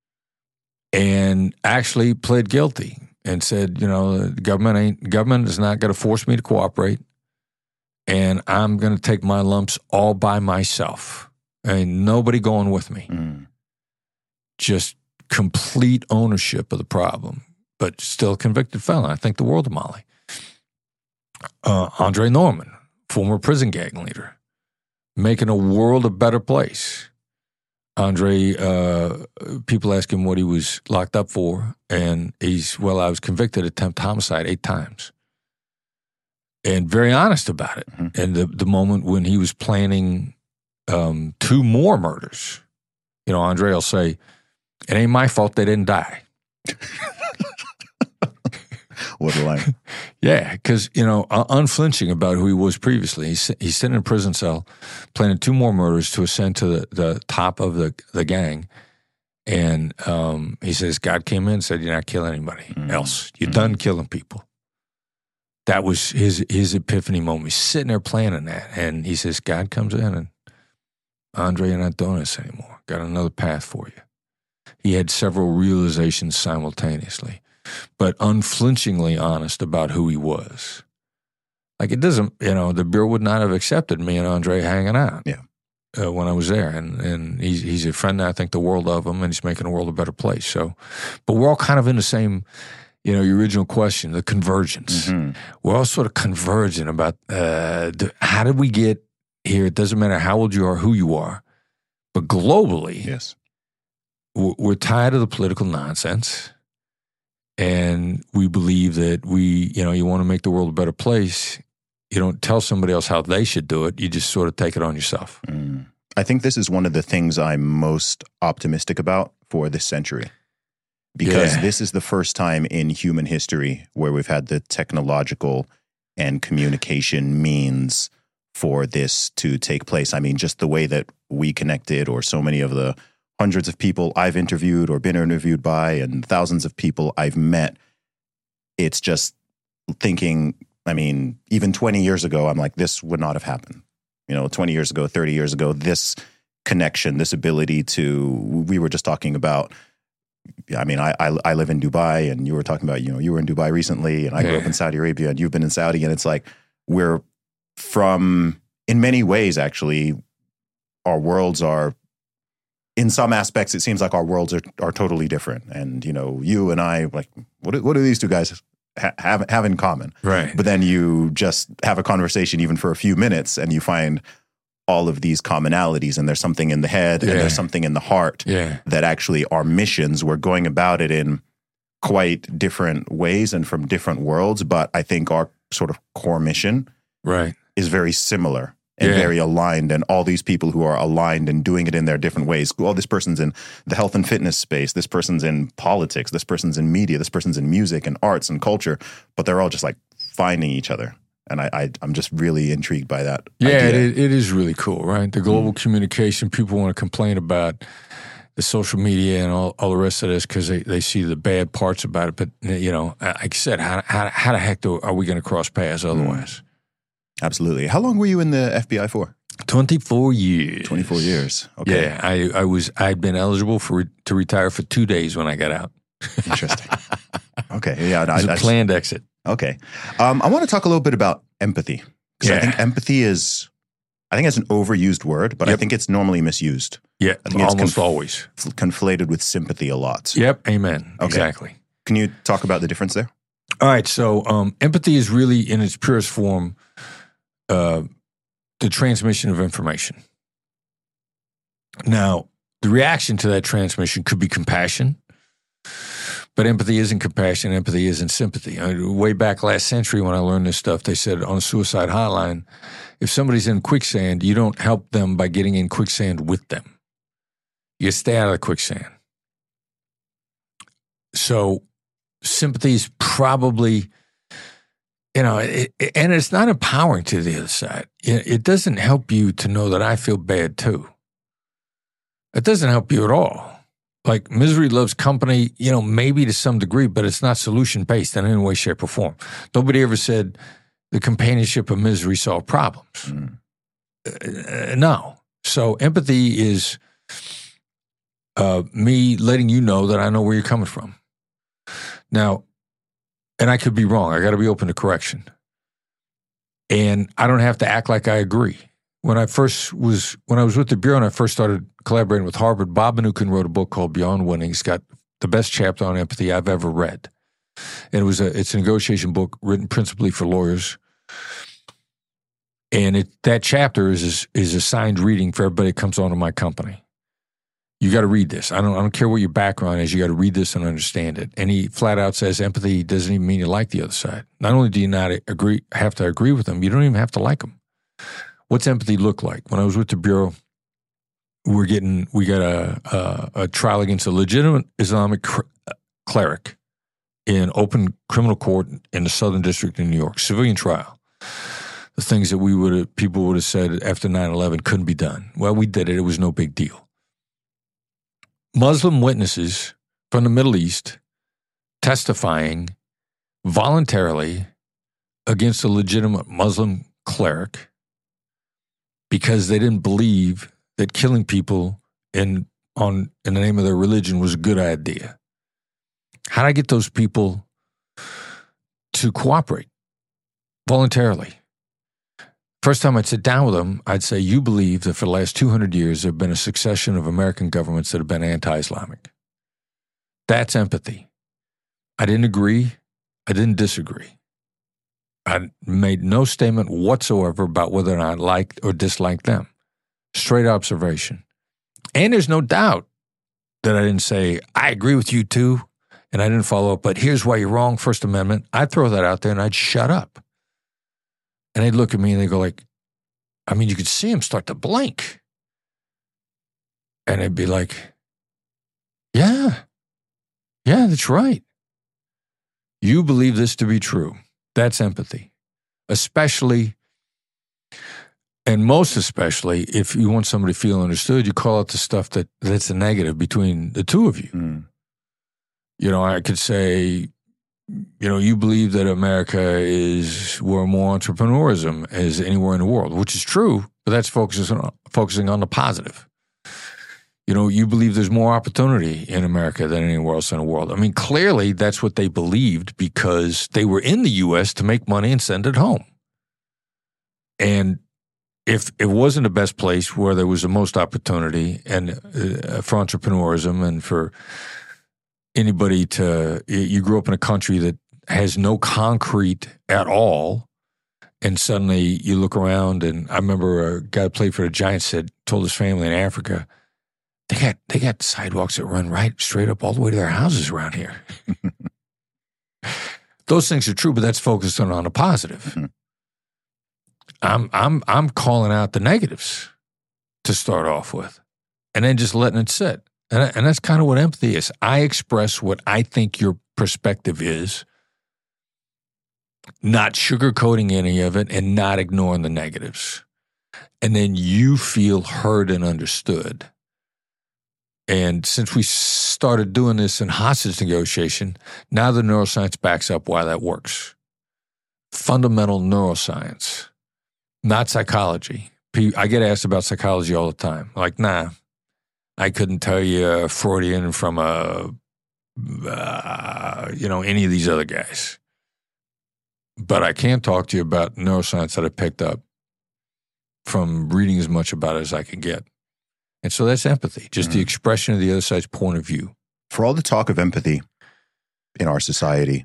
Speaker 3: and actually pled guilty and said, you know, the government ain't government is not going to force me to cooperate, and I'm going to take my lumps all by myself. Ain't nobody going with me. Mm. Just complete ownership of the problem, but still convicted felon. I think the world of Molly. Uh, Andre Norman, former prison gang leader, making a world a better place. Andre, uh, people ask him what he was locked up for, and he's, well, I was convicted of attempt homicide eight times. And very honest about it. Mm-hmm. And the, the moment when he was planning um, two more murders, you know, Andre will say, it ain't my fault they didn't die.
Speaker 5: What a line.
Speaker 3: Yeah, because, you know, unflinching about who he was previously. He's, he's sitting in a prison cell, planning two more murders to ascend to the, the top of the, the gang. And um, he says, God came in and said, you're not killing anybody mm-hmm. else. You're mm-hmm. done killing people. that was his his epiphany moment. He's sitting there planning that, and he says, God comes in and, Andre, you're not doing this anymore. Got another path for you. He had several realizations simultaneously, but unflinchingly honest about who he was. Like, it doesn't, you know, the Bureau would not have accepted me and Andre hanging out
Speaker 5: Yeah.
Speaker 3: uh, when I was there. And, and he's, he's a friend, I think, the world of him, and he's making the world a better place. So, but we're all kind of in the same, you know, your original question, the convergence.
Speaker 5: Mm-hmm.
Speaker 3: We're all sort of converging about uh, the, how did we get here? It doesn't matter how old you are, who you are, but globally,
Speaker 5: Yes.
Speaker 3: we're, we're tired of the political nonsense. And we believe that we, you know, you want to make the world a better place. You don't tell somebody else how they should do it. You just sort of take it on yourself.
Speaker 5: Mm. I think this is one of the things I'm most optimistic about for this century. Because
Speaker 3: Yeah.
Speaker 5: this is the first time in human history where we've had the technological and communication means for this to take place. I mean, just the way that we connected, or so many of the hundreds of people I've interviewed or been interviewed by, and thousands of people I've met, it's just thinking, I mean, even twenty years ago, I'm like, this would not have happened. You know, twenty years ago, thirty years ago, this connection, this ability to, we were just talking about, I mean, I, I I live in Dubai, and you were talking about, you know, you were in Dubai recently, and I grew
Speaker 3: Yeah.
Speaker 5: up in Saudi Arabia, and you've been in Saudi, and it's like, we're from, in many ways, actually, our worlds are, in some aspects, it seems like our worlds are, are totally different. And, you know, you and I, like, what do, what do these two guys ha- have, have in common?
Speaker 3: Right.
Speaker 5: But then you just have a conversation even for a few minutes, and you find all of these commonalities, and there's something in the head,
Speaker 3: Yeah.
Speaker 5: and there's something in the heart
Speaker 3: Yeah.
Speaker 5: that actually are missions. We're going about it in quite different ways and from different worlds, but I think our sort of core mission
Speaker 3: Right.
Speaker 5: is very similar and
Speaker 3: Yeah.
Speaker 5: very aligned. And all these people who are aligned and doing it in their different ways. Well, this person's in the health and fitness space. This person's in politics. This person's in media. This person's in music and arts and culture. But they're all just like finding each other. And I, I, I'm just really intrigued by that.
Speaker 3: Yeah,
Speaker 5: idea.
Speaker 3: it, it is really cool, right? The global communication, people want to complain about the social media and all, all the rest of this because they, they see the bad parts about it. But, you know, like I said, how, how, how the heck do, are we going to cross paths otherwise?
Speaker 5: Absolutely. How long were you in the F B I for?
Speaker 3: twenty-four years.
Speaker 5: twenty-four years. Okay.
Speaker 3: Yeah, I, I was, I'd been eligible for to retire for two days when I got out.
Speaker 5: Interesting. Okay. Yeah.
Speaker 3: It was
Speaker 5: I,
Speaker 3: a
Speaker 5: I just-
Speaker 3: planned exit.
Speaker 5: Okay. Um, I want to talk a little bit about empathy. Because I
Speaker 3: Yeah.
Speaker 5: think empathy is, I think it's an overused word, but I
Speaker 3: Yep.
Speaker 5: think it's normally misused.
Speaker 3: Yeah,
Speaker 5: I think it's
Speaker 3: almost
Speaker 5: conf-
Speaker 3: always.
Speaker 5: F- conflated with sympathy a lot.
Speaker 3: Yep, amen.
Speaker 5: Okay.
Speaker 3: Exactly.
Speaker 5: Can you talk about the difference there?
Speaker 3: All right, so um, empathy is really, in its purest form, uh, the transmission of information. Now, the reaction to that transmission could be compassion, but empathy isn't compassion. Empathy isn't sympathy. I mean, way back last century when I learned this stuff, they said on a suicide hotline, if somebody's in quicksand, you don't help them by getting in quicksand with them. You stay out of the quicksand. So sympathy is probably, you know, it, it- and it's not empowering to the other side. It, it doesn't help you to know that I feel bad too. It doesn't help you at all. Like misery loves company, you know, maybe to some degree, but it's not solution-based in any way, shape, or form. Nobody ever said the companionship of misery solved problems.
Speaker 5: Mm.
Speaker 3: Uh, no. So empathy is uh, me letting you know that I know where you're coming from. Now, and I could be wrong. I got to be open to correction. And I don't have to act like I agree. When I first was, when I was with the Bureau and I first started collaborating with Harvard, Bob Mnookin wrote a book called Beyond Winning. It's got the best chapter on empathy I've ever read. And it was a, it's a negotiation book written principally for lawyers. And it, that chapter is, is is assigned reading for everybody that comes onto my company. You got to read this. I don't I don't care what your background is. You got to read this and understand it. And he flat out says empathy doesn't even mean you like the other side. Not only do you not agree, have to agree with them, you don't even have to like them. What's empathy look like? When I was with the Bureau, we were getting we got a a, a trial against a legitimate Islamic cr- cleric in open criminal court in the Southern District in New York, civilian trial. The things that we would have, people would have said after nine eleven couldn't be done. Well, we did it. It was no big deal. Muslim witnesses from the Middle East testifying voluntarily against a legitimate Muslim cleric because they didn't believe that killing people in on in the name of their religion was a good idea. How did I get those people to cooperate voluntarily? First time I'd sit down with them, I'd say, you believe that for the last two hundred years there have been a succession of American governments that have been anti-Islamic. That's empathy. I didn't agree. I didn't disagree. I made no statement whatsoever about whether or not I liked or disliked them. Straight observation. And there's no doubt that I didn't say, I agree with you too, and I didn't follow up, but here's why you're wrong, First Amendment. I'd throw that out there and I'd shut up. And they'd look at me and they'd go like, I mean, you could see them start to blink. And they'd be like, yeah, yeah, that's right. You believe this to be true. That's empathy. Especially, and most especially, if you want somebody to feel understood, you call out the stuff that, that's a negative between the two of you. Mm. You know, I could say, you know, you believe that America is where more entrepreneurism is anywhere in the world, which is true, but that's focusing on, focusing on the positive. You know, you believe there's more opportunity in America than anywhere else in the world. I mean, clearly that's what they believed because they were in the U S to make money and send it home. And if it wasn't the best place where there was the most opportunity and uh, for entrepreneurism and for anybody to, you grew up in a country that has no concrete at all, and suddenly you look around, and I remember a guy who played for the Giants said, told his family in Africa, they got they got sidewalks that run right straight up all the way to their houses around here. Those things are true, but that's focused on, on the positive. Mm-hmm. I'm I'm I'm calling out the negatives to start off with, and then just letting it sit. And, and that's kind of what empathy is. I express what I think your perspective is, not sugarcoating any of it and not ignoring the negatives. And then you feel heard and understood. And since we started doing this in hostage negotiation, now the neuroscience backs up why that works. Fundamental neuroscience, not psychology. I get asked about psychology all the time. Like, nah. I couldn't tell you a Freudian from a, uh, you know, any of these other guys. But I can talk to you about neuroscience that I picked up from reading as much about it as I can get. And so that's empathy, just mm-hmm. the expression of the other side's point of view.
Speaker 5: For all the talk of empathy in our society,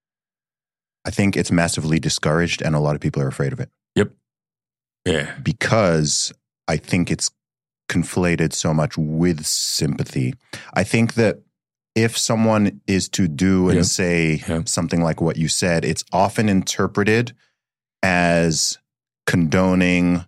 Speaker 5: I think it's massively discouraged and a lot of people are afraid of it.
Speaker 3: Yep. Yeah.
Speaker 5: Because I think it's conflated so much with sympathy. I think that if someone is to do and yeah. say yeah. something like what you said, it's often interpreted as condoning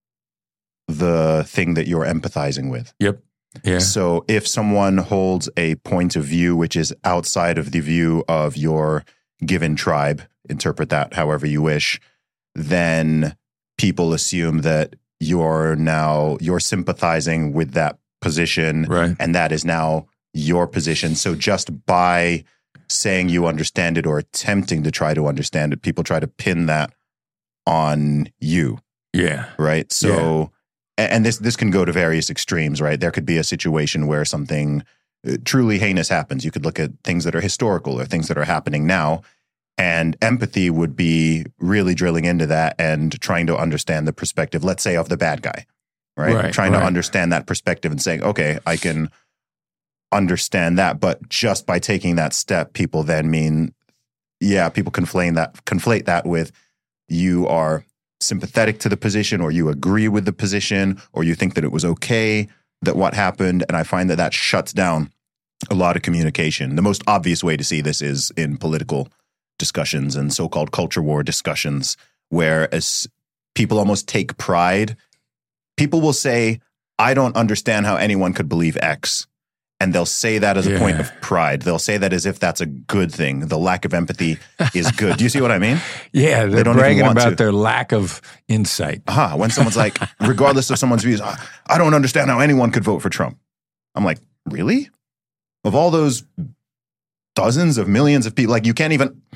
Speaker 5: the thing that you're empathizing with.
Speaker 3: Yep. Yeah.
Speaker 5: So if someone holds a point of view which is outside of the view of your given tribe, interpret that however you wish, then people assume that you're now, you're sympathizing with that position,
Speaker 3: right.
Speaker 5: and that is now your position. So just by saying you understand it or attempting to try to understand it, people try to pin that on you.
Speaker 3: Yeah.
Speaker 5: Right? So, yeah. and this this can go to various extremes, right? There could be a situation where something truly heinous happens. You could look at things that are historical or things that are happening now, and empathy would be really drilling into that and trying to understand the perspective, let's say, of the bad guy, right?
Speaker 3: right
Speaker 5: trying
Speaker 3: right.
Speaker 5: to understand that perspective and saying, okay, I can understand that. But just by taking that step, people then mean, yeah, people conflate that, conflate that with you are sympathetic to the position, or you agree with the position, or you think that it was okay that what happened. And I find that that shuts down a lot of communication. The most obvious way to see this is in political discussions and so-called culture war discussions, where as people almost take pride. People will say, I don't understand how anyone could believe X. And they'll say that as a yeah. point of pride. They'll say that as if that's a good thing. The lack of empathy is good. Do you see what I mean?
Speaker 3: Yeah, they're
Speaker 5: they don't
Speaker 3: bragging
Speaker 5: even want
Speaker 3: about
Speaker 5: to.
Speaker 3: their lack of insight.
Speaker 5: Uh-huh. When someone's like, regardless of someone's views, I don't understand how anyone could vote for Trump. I'm like, really? Of all those dozens of millions of people, like you can't even,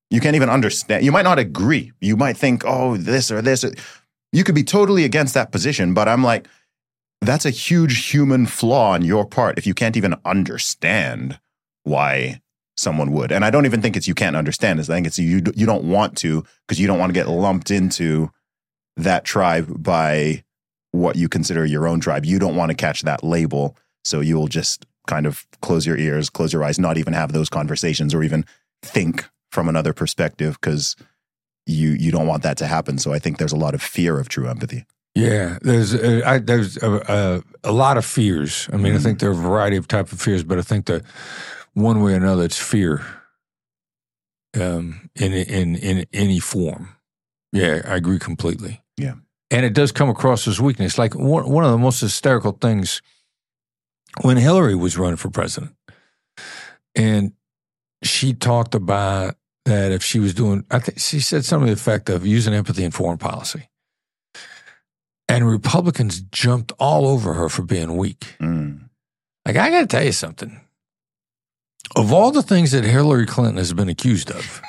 Speaker 5: You can't even understand. You might not agree. You might think, oh, this or this. You could be totally against that position, but I'm like, that's a huge human flaw on your part if you can't even understand why someone would. And I don't even think it's you can't understand. I think it's you you don't want to because you don't want to get lumped into that tribe by what you consider your own tribe. You don't want to catch that label, so you'll just kind of close your ears, close your eyes, not even have those conversations or even think from another perspective because you you don't want that to happen. So I think there's a lot of fear of true empathy.
Speaker 3: Yeah, there's uh, I, there's a, a, a lot of fears. I mean, mm-hmm. I think there are a variety of type of fears, but I think that one way or another, it's fear um, in in in any form. Yeah, I agree completely.
Speaker 5: Yeah,
Speaker 3: and it does come across as weakness. Like one one of the most hysterical things when Hillary was running for president, and she talked about that if she was doing, I think she said something to the effect of using empathy in foreign policy. And Republicans jumped all over her for being weak.
Speaker 5: Mm.
Speaker 3: Like, I got to tell you something. Of all the things that Hillary Clinton has been accused of,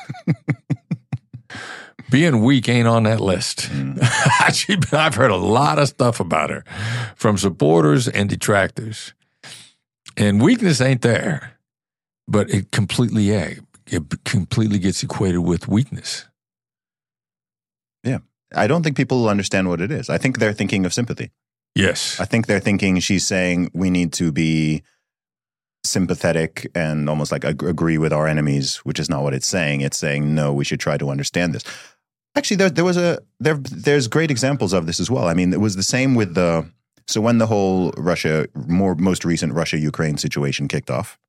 Speaker 3: being weak ain't on that list. Mm. I've heard a lot of stuff about her from supporters and detractors. And weakness ain't there. But it completely, yeah, it completely gets equated with weakness.
Speaker 5: Yeah. I don't think people will understand what it is. I think they're thinking of sympathy.
Speaker 3: Yes.
Speaker 5: I think they're thinking she's saying we need to be sympathetic and almost like ag- agree with our enemies, which is not what it's saying. It's saying, no, we should try to understand this. Actually, there, there was a there. There's great examples of this as well. I mean, it was the same with the, so when the whole Russia, more most recent Russia-Ukraine situation kicked off,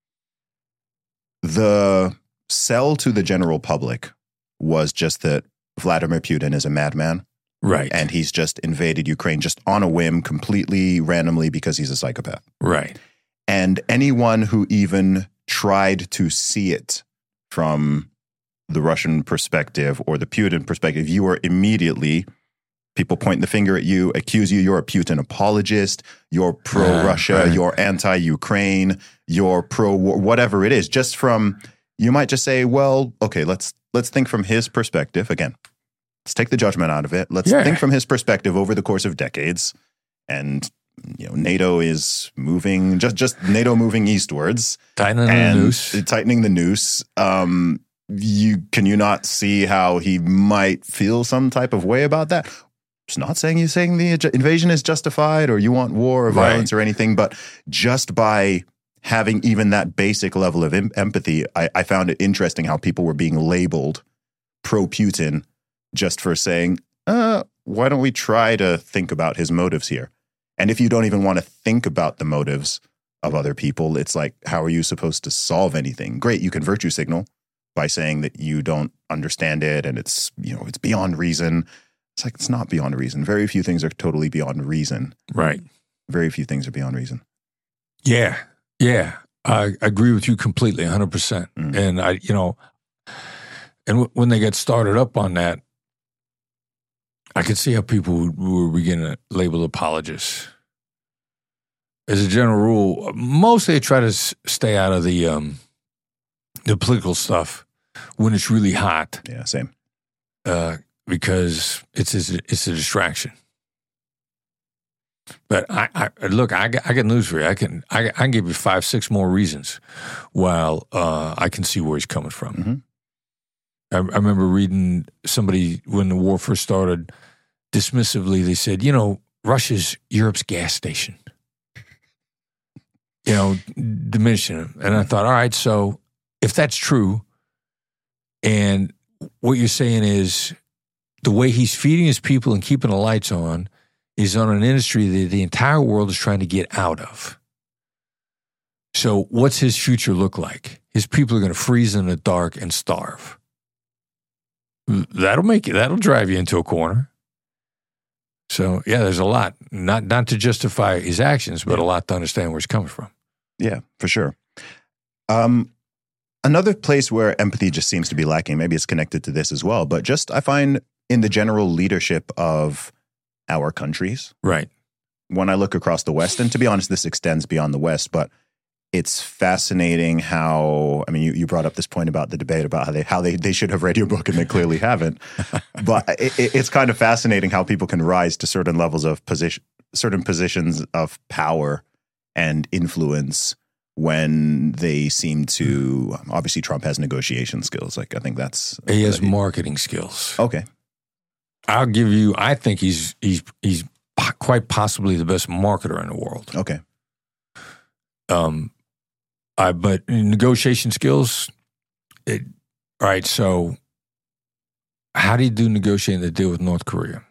Speaker 5: the sell to the general public was just that Vladimir Putin is a madman.
Speaker 3: Right.
Speaker 5: And he's just invaded Ukraine just on a whim, completely randomly because he's a psychopath.
Speaker 3: Right.
Speaker 5: And anyone who even tried to see it from the Russian perspective or the Putin perspective, you were immediately, people point the finger at you, accuse you, you're a Putin apologist, you're pro-Russia, uh, right. you're anti-Ukraine, you're pro-war, whatever it is. Just from, you might just say, well, okay, let's let's think from his perspective. Again, let's take the judgment out of it. Let's yeah. think from his perspective over the course of decades. And, you know, NATO is moving, just just NATO moving eastwards.
Speaker 3: Tightening the noose.
Speaker 5: Tightening the noose. Um, you, can you not see how he might feel some type of way about that? It's not saying you're saying the invasion is justified or you want war or violence right. or anything, but just by having even that basic level of em- empathy, I, I found it interesting how people were being labeled pro-Putin just for saying, uh, why don't we try to think about his motives here? And if you don't even want to think about the motives of other people, it's like, how are you supposed to solve anything? Great, you can virtue signal by saying that you don't understand it and it's, you know, it's beyond reason. It's like, it's not beyond reason. Very few things are totally beyond reason.
Speaker 3: Right.
Speaker 5: Very few things are beyond reason.
Speaker 3: Yeah. Yeah. I agree with you completely, one hundred percent. Mm. And I, you know, and w- when they get started up on that, I could see how people were beginning to label apologists. As a general rule, mostly they try to s- stay out of the um, the political stuff when it's really hot.
Speaker 5: Yeah, same.
Speaker 3: Uh, because it's it's a, it's a distraction. But I, I look, I got, I got news for you. I can I, I can give you five, six more reasons while uh, I can see where he's coming from.
Speaker 5: Mm-hmm.
Speaker 3: I, I remember reading somebody when the war first started, dismissively, they said, you know, Russia's Europe's gas station. You know, diminishing it. And I thought, all right, so if that's true, and what you're saying is the way he's feeding his people and keeping the lights on is on an industry that the entire world is trying to get out of. So what's his future look like? His people are going to freeze in the dark and starve. That'll make you, that'll drive you into a corner. So yeah, there's a lot, not not to justify his actions, but a lot to understand where he's coming from.
Speaker 5: Yeah, for sure. Um, another place where empathy just seems to be lacking, maybe it's connected to this as well, but just I find in the general leadership of our countries.
Speaker 3: Right.
Speaker 5: When I look across the West, and to be honest, this extends beyond the West, but it's fascinating how, I mean, you, you brought up this point about the debate about how they how they, they should have read your book and they clearly haven't. But it, it's kind of fascinating how people can rise to certain levels of position, certain positions of power and influence when they seem to, obviously Trump has negotiation skills. Like, I think that's.
Speaker 3: He has
Speaker 5: that he,
Speaker 3: marketing skills.
Speaker 5: Okay.
Speaker 3: I'll give you, I think he's, he's, he's quite possibly the best marketer in the world.
Speaker 5: Okay.
Speaker 3: Um, I, but negotiation skills, it, all right, so how do you do negotiating the deal with North Korea?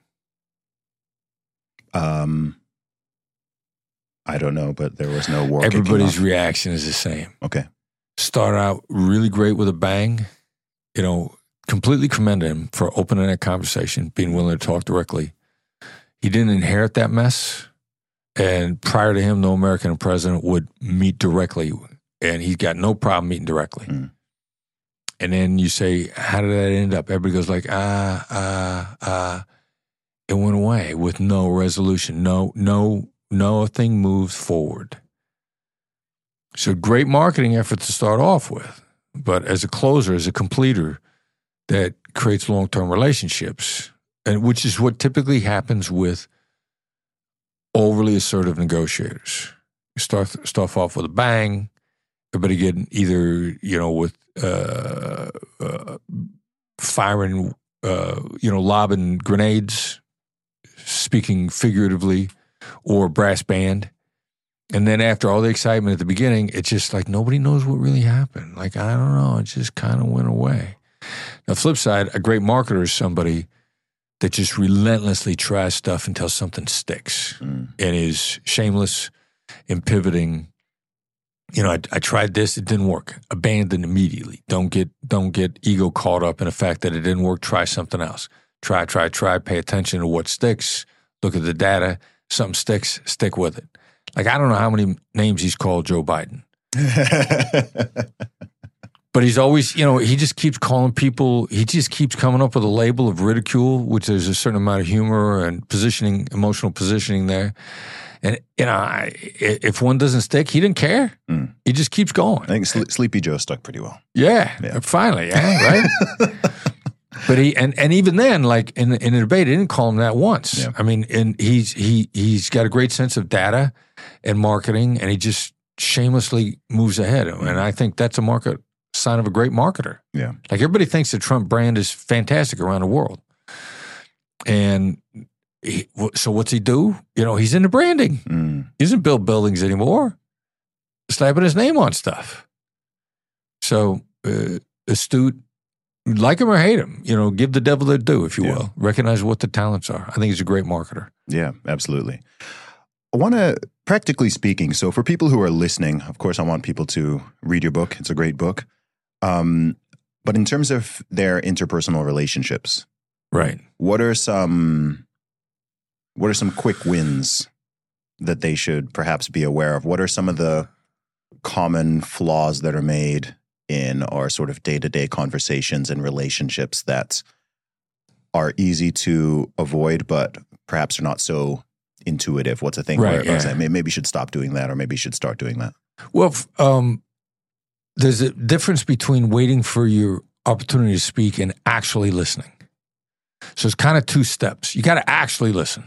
Speaker 5: Um, I don't know, but there was no war.
Speaker 3: Everybody's reaction is the same.
Speaker 5: Okay.
Speaker 3: Start out really great with a bang, you know, completely commend him for opening that conversation, being willing to talk directly. He didn't inherit that mess. And prior to him, no American president would meet directly. And he's got no problem meeting directly. Mm. And then you say, how did that end up? Everybody goes like, ah, ah, ah. It went away with no resolution. No, no, nothing moves forward. So great marketing effort to start off with. But as a closer, as a completer, that creates long-term relationships, and which is what typically happens with overly assertive negotiators. You start start off with a bang. Everybody getting either, you know, with uh, uh, firing, uh, you know, lobbing grenades, speaking figuratively, or brass band. And then after all the excitement at the beginning, it's just like nobody knows what really happened. Like, I don't know, it just kind of went away. Now, flip side, a great marketer is somebody that just relentlessly tries stuff until something sticks mm. and is shameless in pivoting. You know, I, I tried this, it didn't work. Abandon immediately. Don't get don't get ego caught up in the fact that it didn't work. Try something else. Try, try, try. Pay attention to what sticks. Look at the data. Something sticks, stick with it. Like, I don't know how many names he's called Joe Biden. But he's always, you know, he just keeps calling people, he just keeps coming up with a label of ridicule, which there's a certain amount of humor and positioning, emotional positioning there. And, you know, I, if one doesn't stick, he didn't care. Mm. He just keeps going.
Speaker 5: I think Sleepy Joe stuck pretty well.
Speaker 3: Yeah, yeah. Finally, yeah, right? But he, and, and even then, like in, in the debate, he didn't call him that once. Yeah. I mean, and he's, he, he's got a great sense of data and marketing, and he just shamelessly moves ahead. Mm. And I think that's a market sign of a great marketer.
Speaker 5: Yeah.
Speaker 3: Like, everybody thinks the Trump brand is fantastic around the world. And he, so what's he do? You know, he's into branding. Mm. He doesn't build buildings anymore. Slapping his name on stuff. So uh, astute, like him or hate him, you know, give the devil their due, if you yeah. will. Recognize what the talents are. I think he's a great marketer.
Speaker 5: Yeah, absolutely. I want to, practically speaking, so for people who are listening, of course, I want people to read your book. It's a great book. Um, but in terms of their interpersonal relationships,
Speaker 3: right?
Speaker 5: What are some what are some quick wins that they should perhaps be aware of? What are some of the common flaws that are made in our sort of day-to-day conversations and relationships that are easy to avoid, but perhaps are not so intuitive? What's a thing
Speaker 3: right,
Speaker 5: where
Speaker 3: yeah.
Speaker 5: say, maybe you should stop doing that, or maybe you should start doing that?
Speaker 3: Well, um, there's a difference between waiting for your opportunity to speak and actually listening. So it's kind of two steps. You got to actually listen.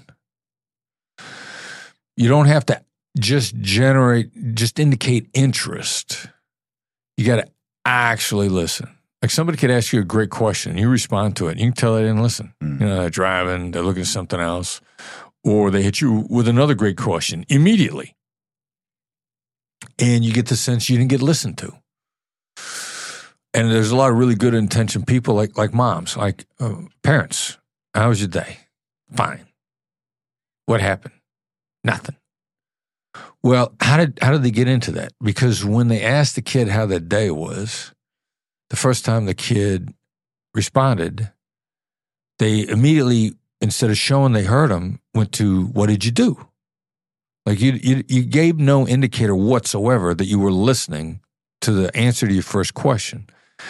Speaker 3: You don't have to just generate, just indicate interest. You got to actually listen. Like, somebody could ask you a great question, and you respond to it, and you can tell they didn't listen. Mm. You know, they're driving, they're looking at something else, or they hit you with another great question immediately. And you get the sense you didn't get listened to. And there's a lot of really good intentioned people, like like moms, like uh, parents. How was your day? Fine. What happened? Nothing. Well, how did how did they get into that? Because when they asked the kid how that day was, the first time the kid responded, they immediately, instead of showing they heard him, went to, what did you do? Like, you, you, you gave no indicator whatsoever that you were listening to the answer to your first question.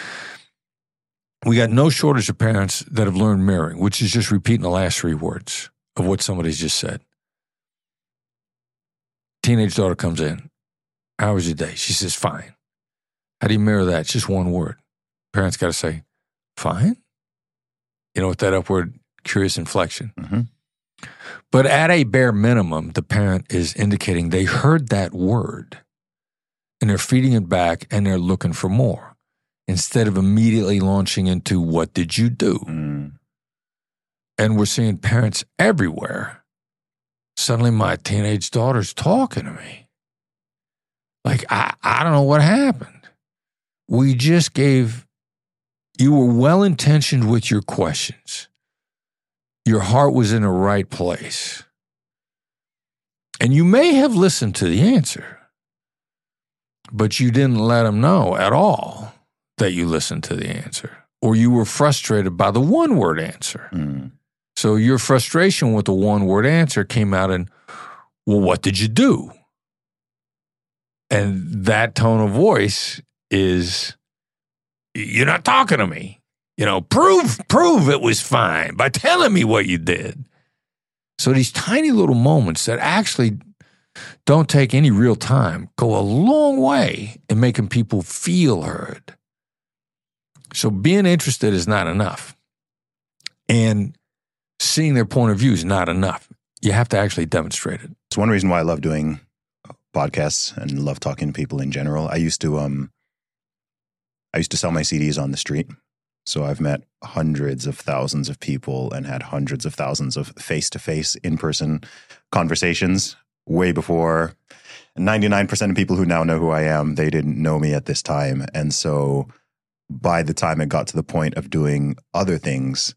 Speaker 3: We got no shortage of parents that have learned mirroring, which is just repeating the last three words of what somebody's just said. Teenage daughter comes in. how was your day? She says, fine. How do you mirror that? It's just one word. Parents got to say, fine? You know, with that upward curious inflection.
Speaker 5: Mm-hmm.
Speaker 3: But at a bare minimum, the parent is indicating they heard that word and they're feeding it back and they're looking for more instead of immediately launching into what did you do?
Speaker 5: Mm.
Speaker 3: And we're seeing parents everywhere. Suddenly my teenage daughter's talking to me. Like, I, I don't know what happened. We just gave, you were well-intentioned with your questions. Your heart was in the right place. And you may have listened to the answer, but you didn't let them know at all that you listened to the answer, or you were frustrated by the one-word answer.
Speaker 5: Mm.
Speaker 3: So your frustration with the one-word answer came out in, well, what did you do? And that tone of voice is, you're not talking to me. You know, prove, prove it was fine by telling me what you did. So these tiny little moments that actually don't take any real time go a long way in making people feel heard. So being interested is not enough. And seeing their point of view is not enough. You have to actually demonstrate it.
Speaker 5: It's one reason why I love doing podcasts and love talking to people in general. I used to, um, I used to sell my C Ds on the street. So I've met hundreds of thousands of people and had hundreds of thousands of face-to-face, in-person conversations way before ninety-nine percent of people who now know who I am, they didn't know me at this time. And so by the time it got to the point of doing other things,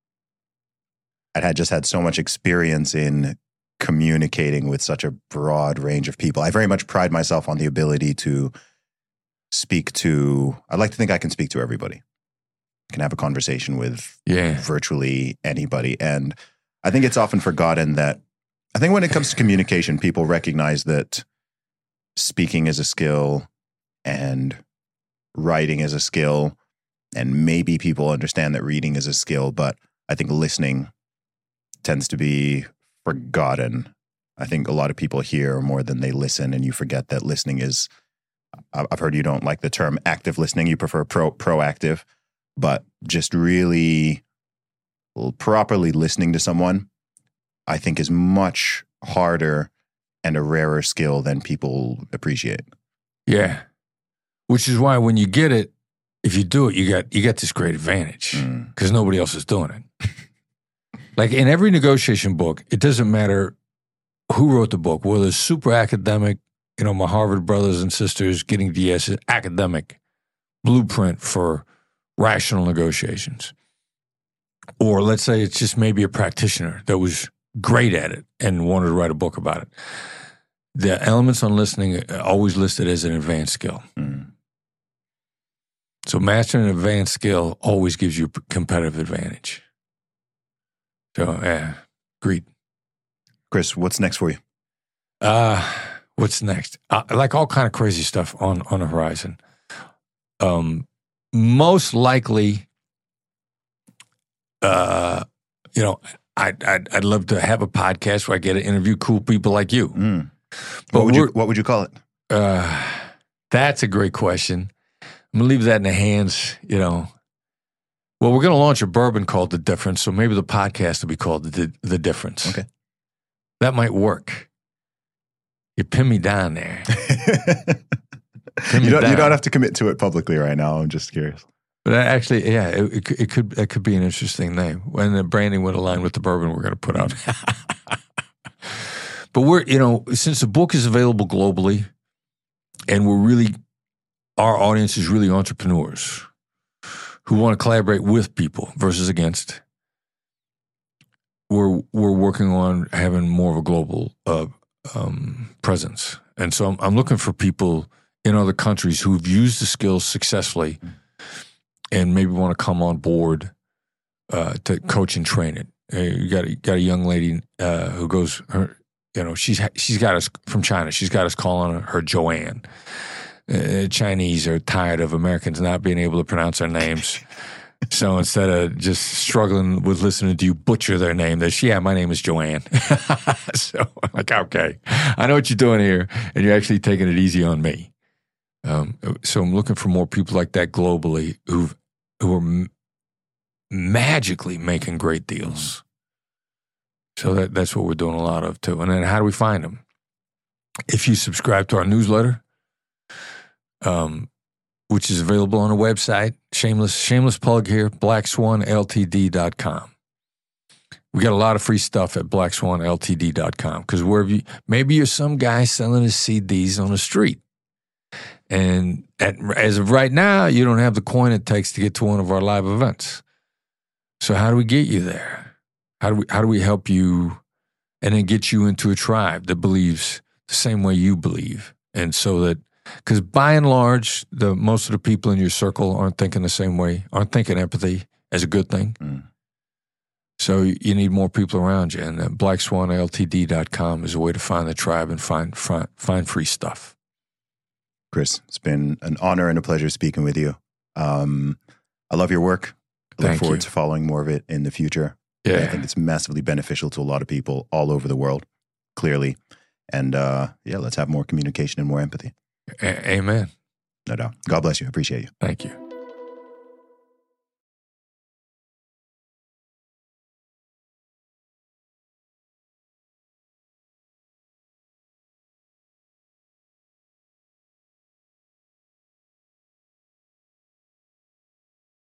Speaker 5: I had just had so much experience in communicating with such a broad range of people. I very much pride myself on the ability to speak to, I'd like to think I can speak to everybody. Can have a conversation with
Speaker 3: Yeah.
Speaker 5: virtually anybody. And I think it's often forgotten that, I think when it comes to communication, people recognize that speaking is a skill and writing is a skill. And maybe people understand that reading is a skill, but I think listening tends to be forgotten. I think a lot of people hear more than they listen, and you forget that listening is, I've heard you don't like the term active listening, you prefer pro proactive. But just really properly listening to someone, I think, is much harder and a rarer skill than people appreciate.
Speaker 3: Yeah. Which is why when you get it, if you do it, you got you got this great advantage because mm. nobody else is doing it. Like in every negotiation book, it doesn't matter who wrote the book, whether it's super academic, you know, my Harvard brothers and sisters getting D S, academic blueprint for rational negotiations. Or let's say it's just maybe a practitioner that was great at it and wanted to write a book about it. The elements on listening are always listed as an advanced skill.
Speaker 5: Mm.
Speaker 3: So mastering an advanced skill always gives you a competitive advantage. So, yeah, agreed.
Speaker 5: Chris, what's next for you?
Speaker 3: Uh, what's next? Uh, like all kind of crazy stuff on, on the horizon. Um, Most likely, uh, you know, I'd, I'd I'd love to have a podcast where I get to interview cool people like you.
Speaker 5: Mm.
Speaker 3: But
Speaker 5: what would you What would you call it?
Speaker 3: Uh, that's a great question. I'm gonna leave that in the hands. You know, well, we're gonna launch a bourbon called The Difference, so maybe the podcast will be called The The Difference.
Speaker 5: Okay,
Speaker 3: that might work. You pin me down there.
Speaker 5: You don't, you don't have to commit to it publicly right now. I'm just curious.
Speaker 3: But actually, yeah, it, it, it could it could be an interesting name. When the branding would align with the bourbon we're going to put out. But we're, you know, since the book is available globally, and we're really, our audience is really entrepreneurs who want to collaborate with people versus against. We're we're working on having more of a global uh, um, presence, and so I'm, I'm looking for people in other countries who've used the skills successfully and maybe want to come on board uh, to coach and train it. Uh, you got a, got a young lady uh, who goes, her, you know, she's she's got us from China. She's got us calling her, her Joanne. Uh, Chinese are tired of Americans not being able to pronounce their names. So instead of just struggling with listening to you butcher their name, they're, yeah, my name is Joanne. So I'm like, okay, I know what you're doing here, and you're actually taking it easy on me. Um, so I'm looking for more people like that globally who who are m- magically making great deals. So that that's what we're doing a lot of too. And then how do we find them? If you subscribe to our newsletter, um, which is available on the website, shameless shameless plug here, black swan l t d dot com. We got a lot of free stuff at black swan l t d dot com because wherever you, maybe you're some guy selling his C Ds on the street. And at, as of right now, you don't have the coin it takes to get to one of our live events. So how do we get you there? How do we how do we help you and then get you into a tribe that believes the same way you believe? And so that, because by and large, the most of the people in your circle aren't thinking the same way, aren't thinking empathy as a good thing. Mm. So you need more people around you. And uh, black swan l t d dot com is a way to find the tribe and find, find, find free stuff.
Speaker 5: Chris, it's been an honor and a pleasure speaking with you. Um, I love your work. I look
Speaker 3: Thank
Speaker 5: forward
Speaker 3: you.
Speaker 5: to following more of it in the future.
Speaker 3: Yeah.
Speaker 5: I think it's massively beneficial to a lot of people all over the world, clearly. And uh, yeah, let's have more communication and more empathy.
Speaker 3: A- amen.
Speaker 5: No doubt. God bless you. Appreciate you.
Speaker 3: Thank you.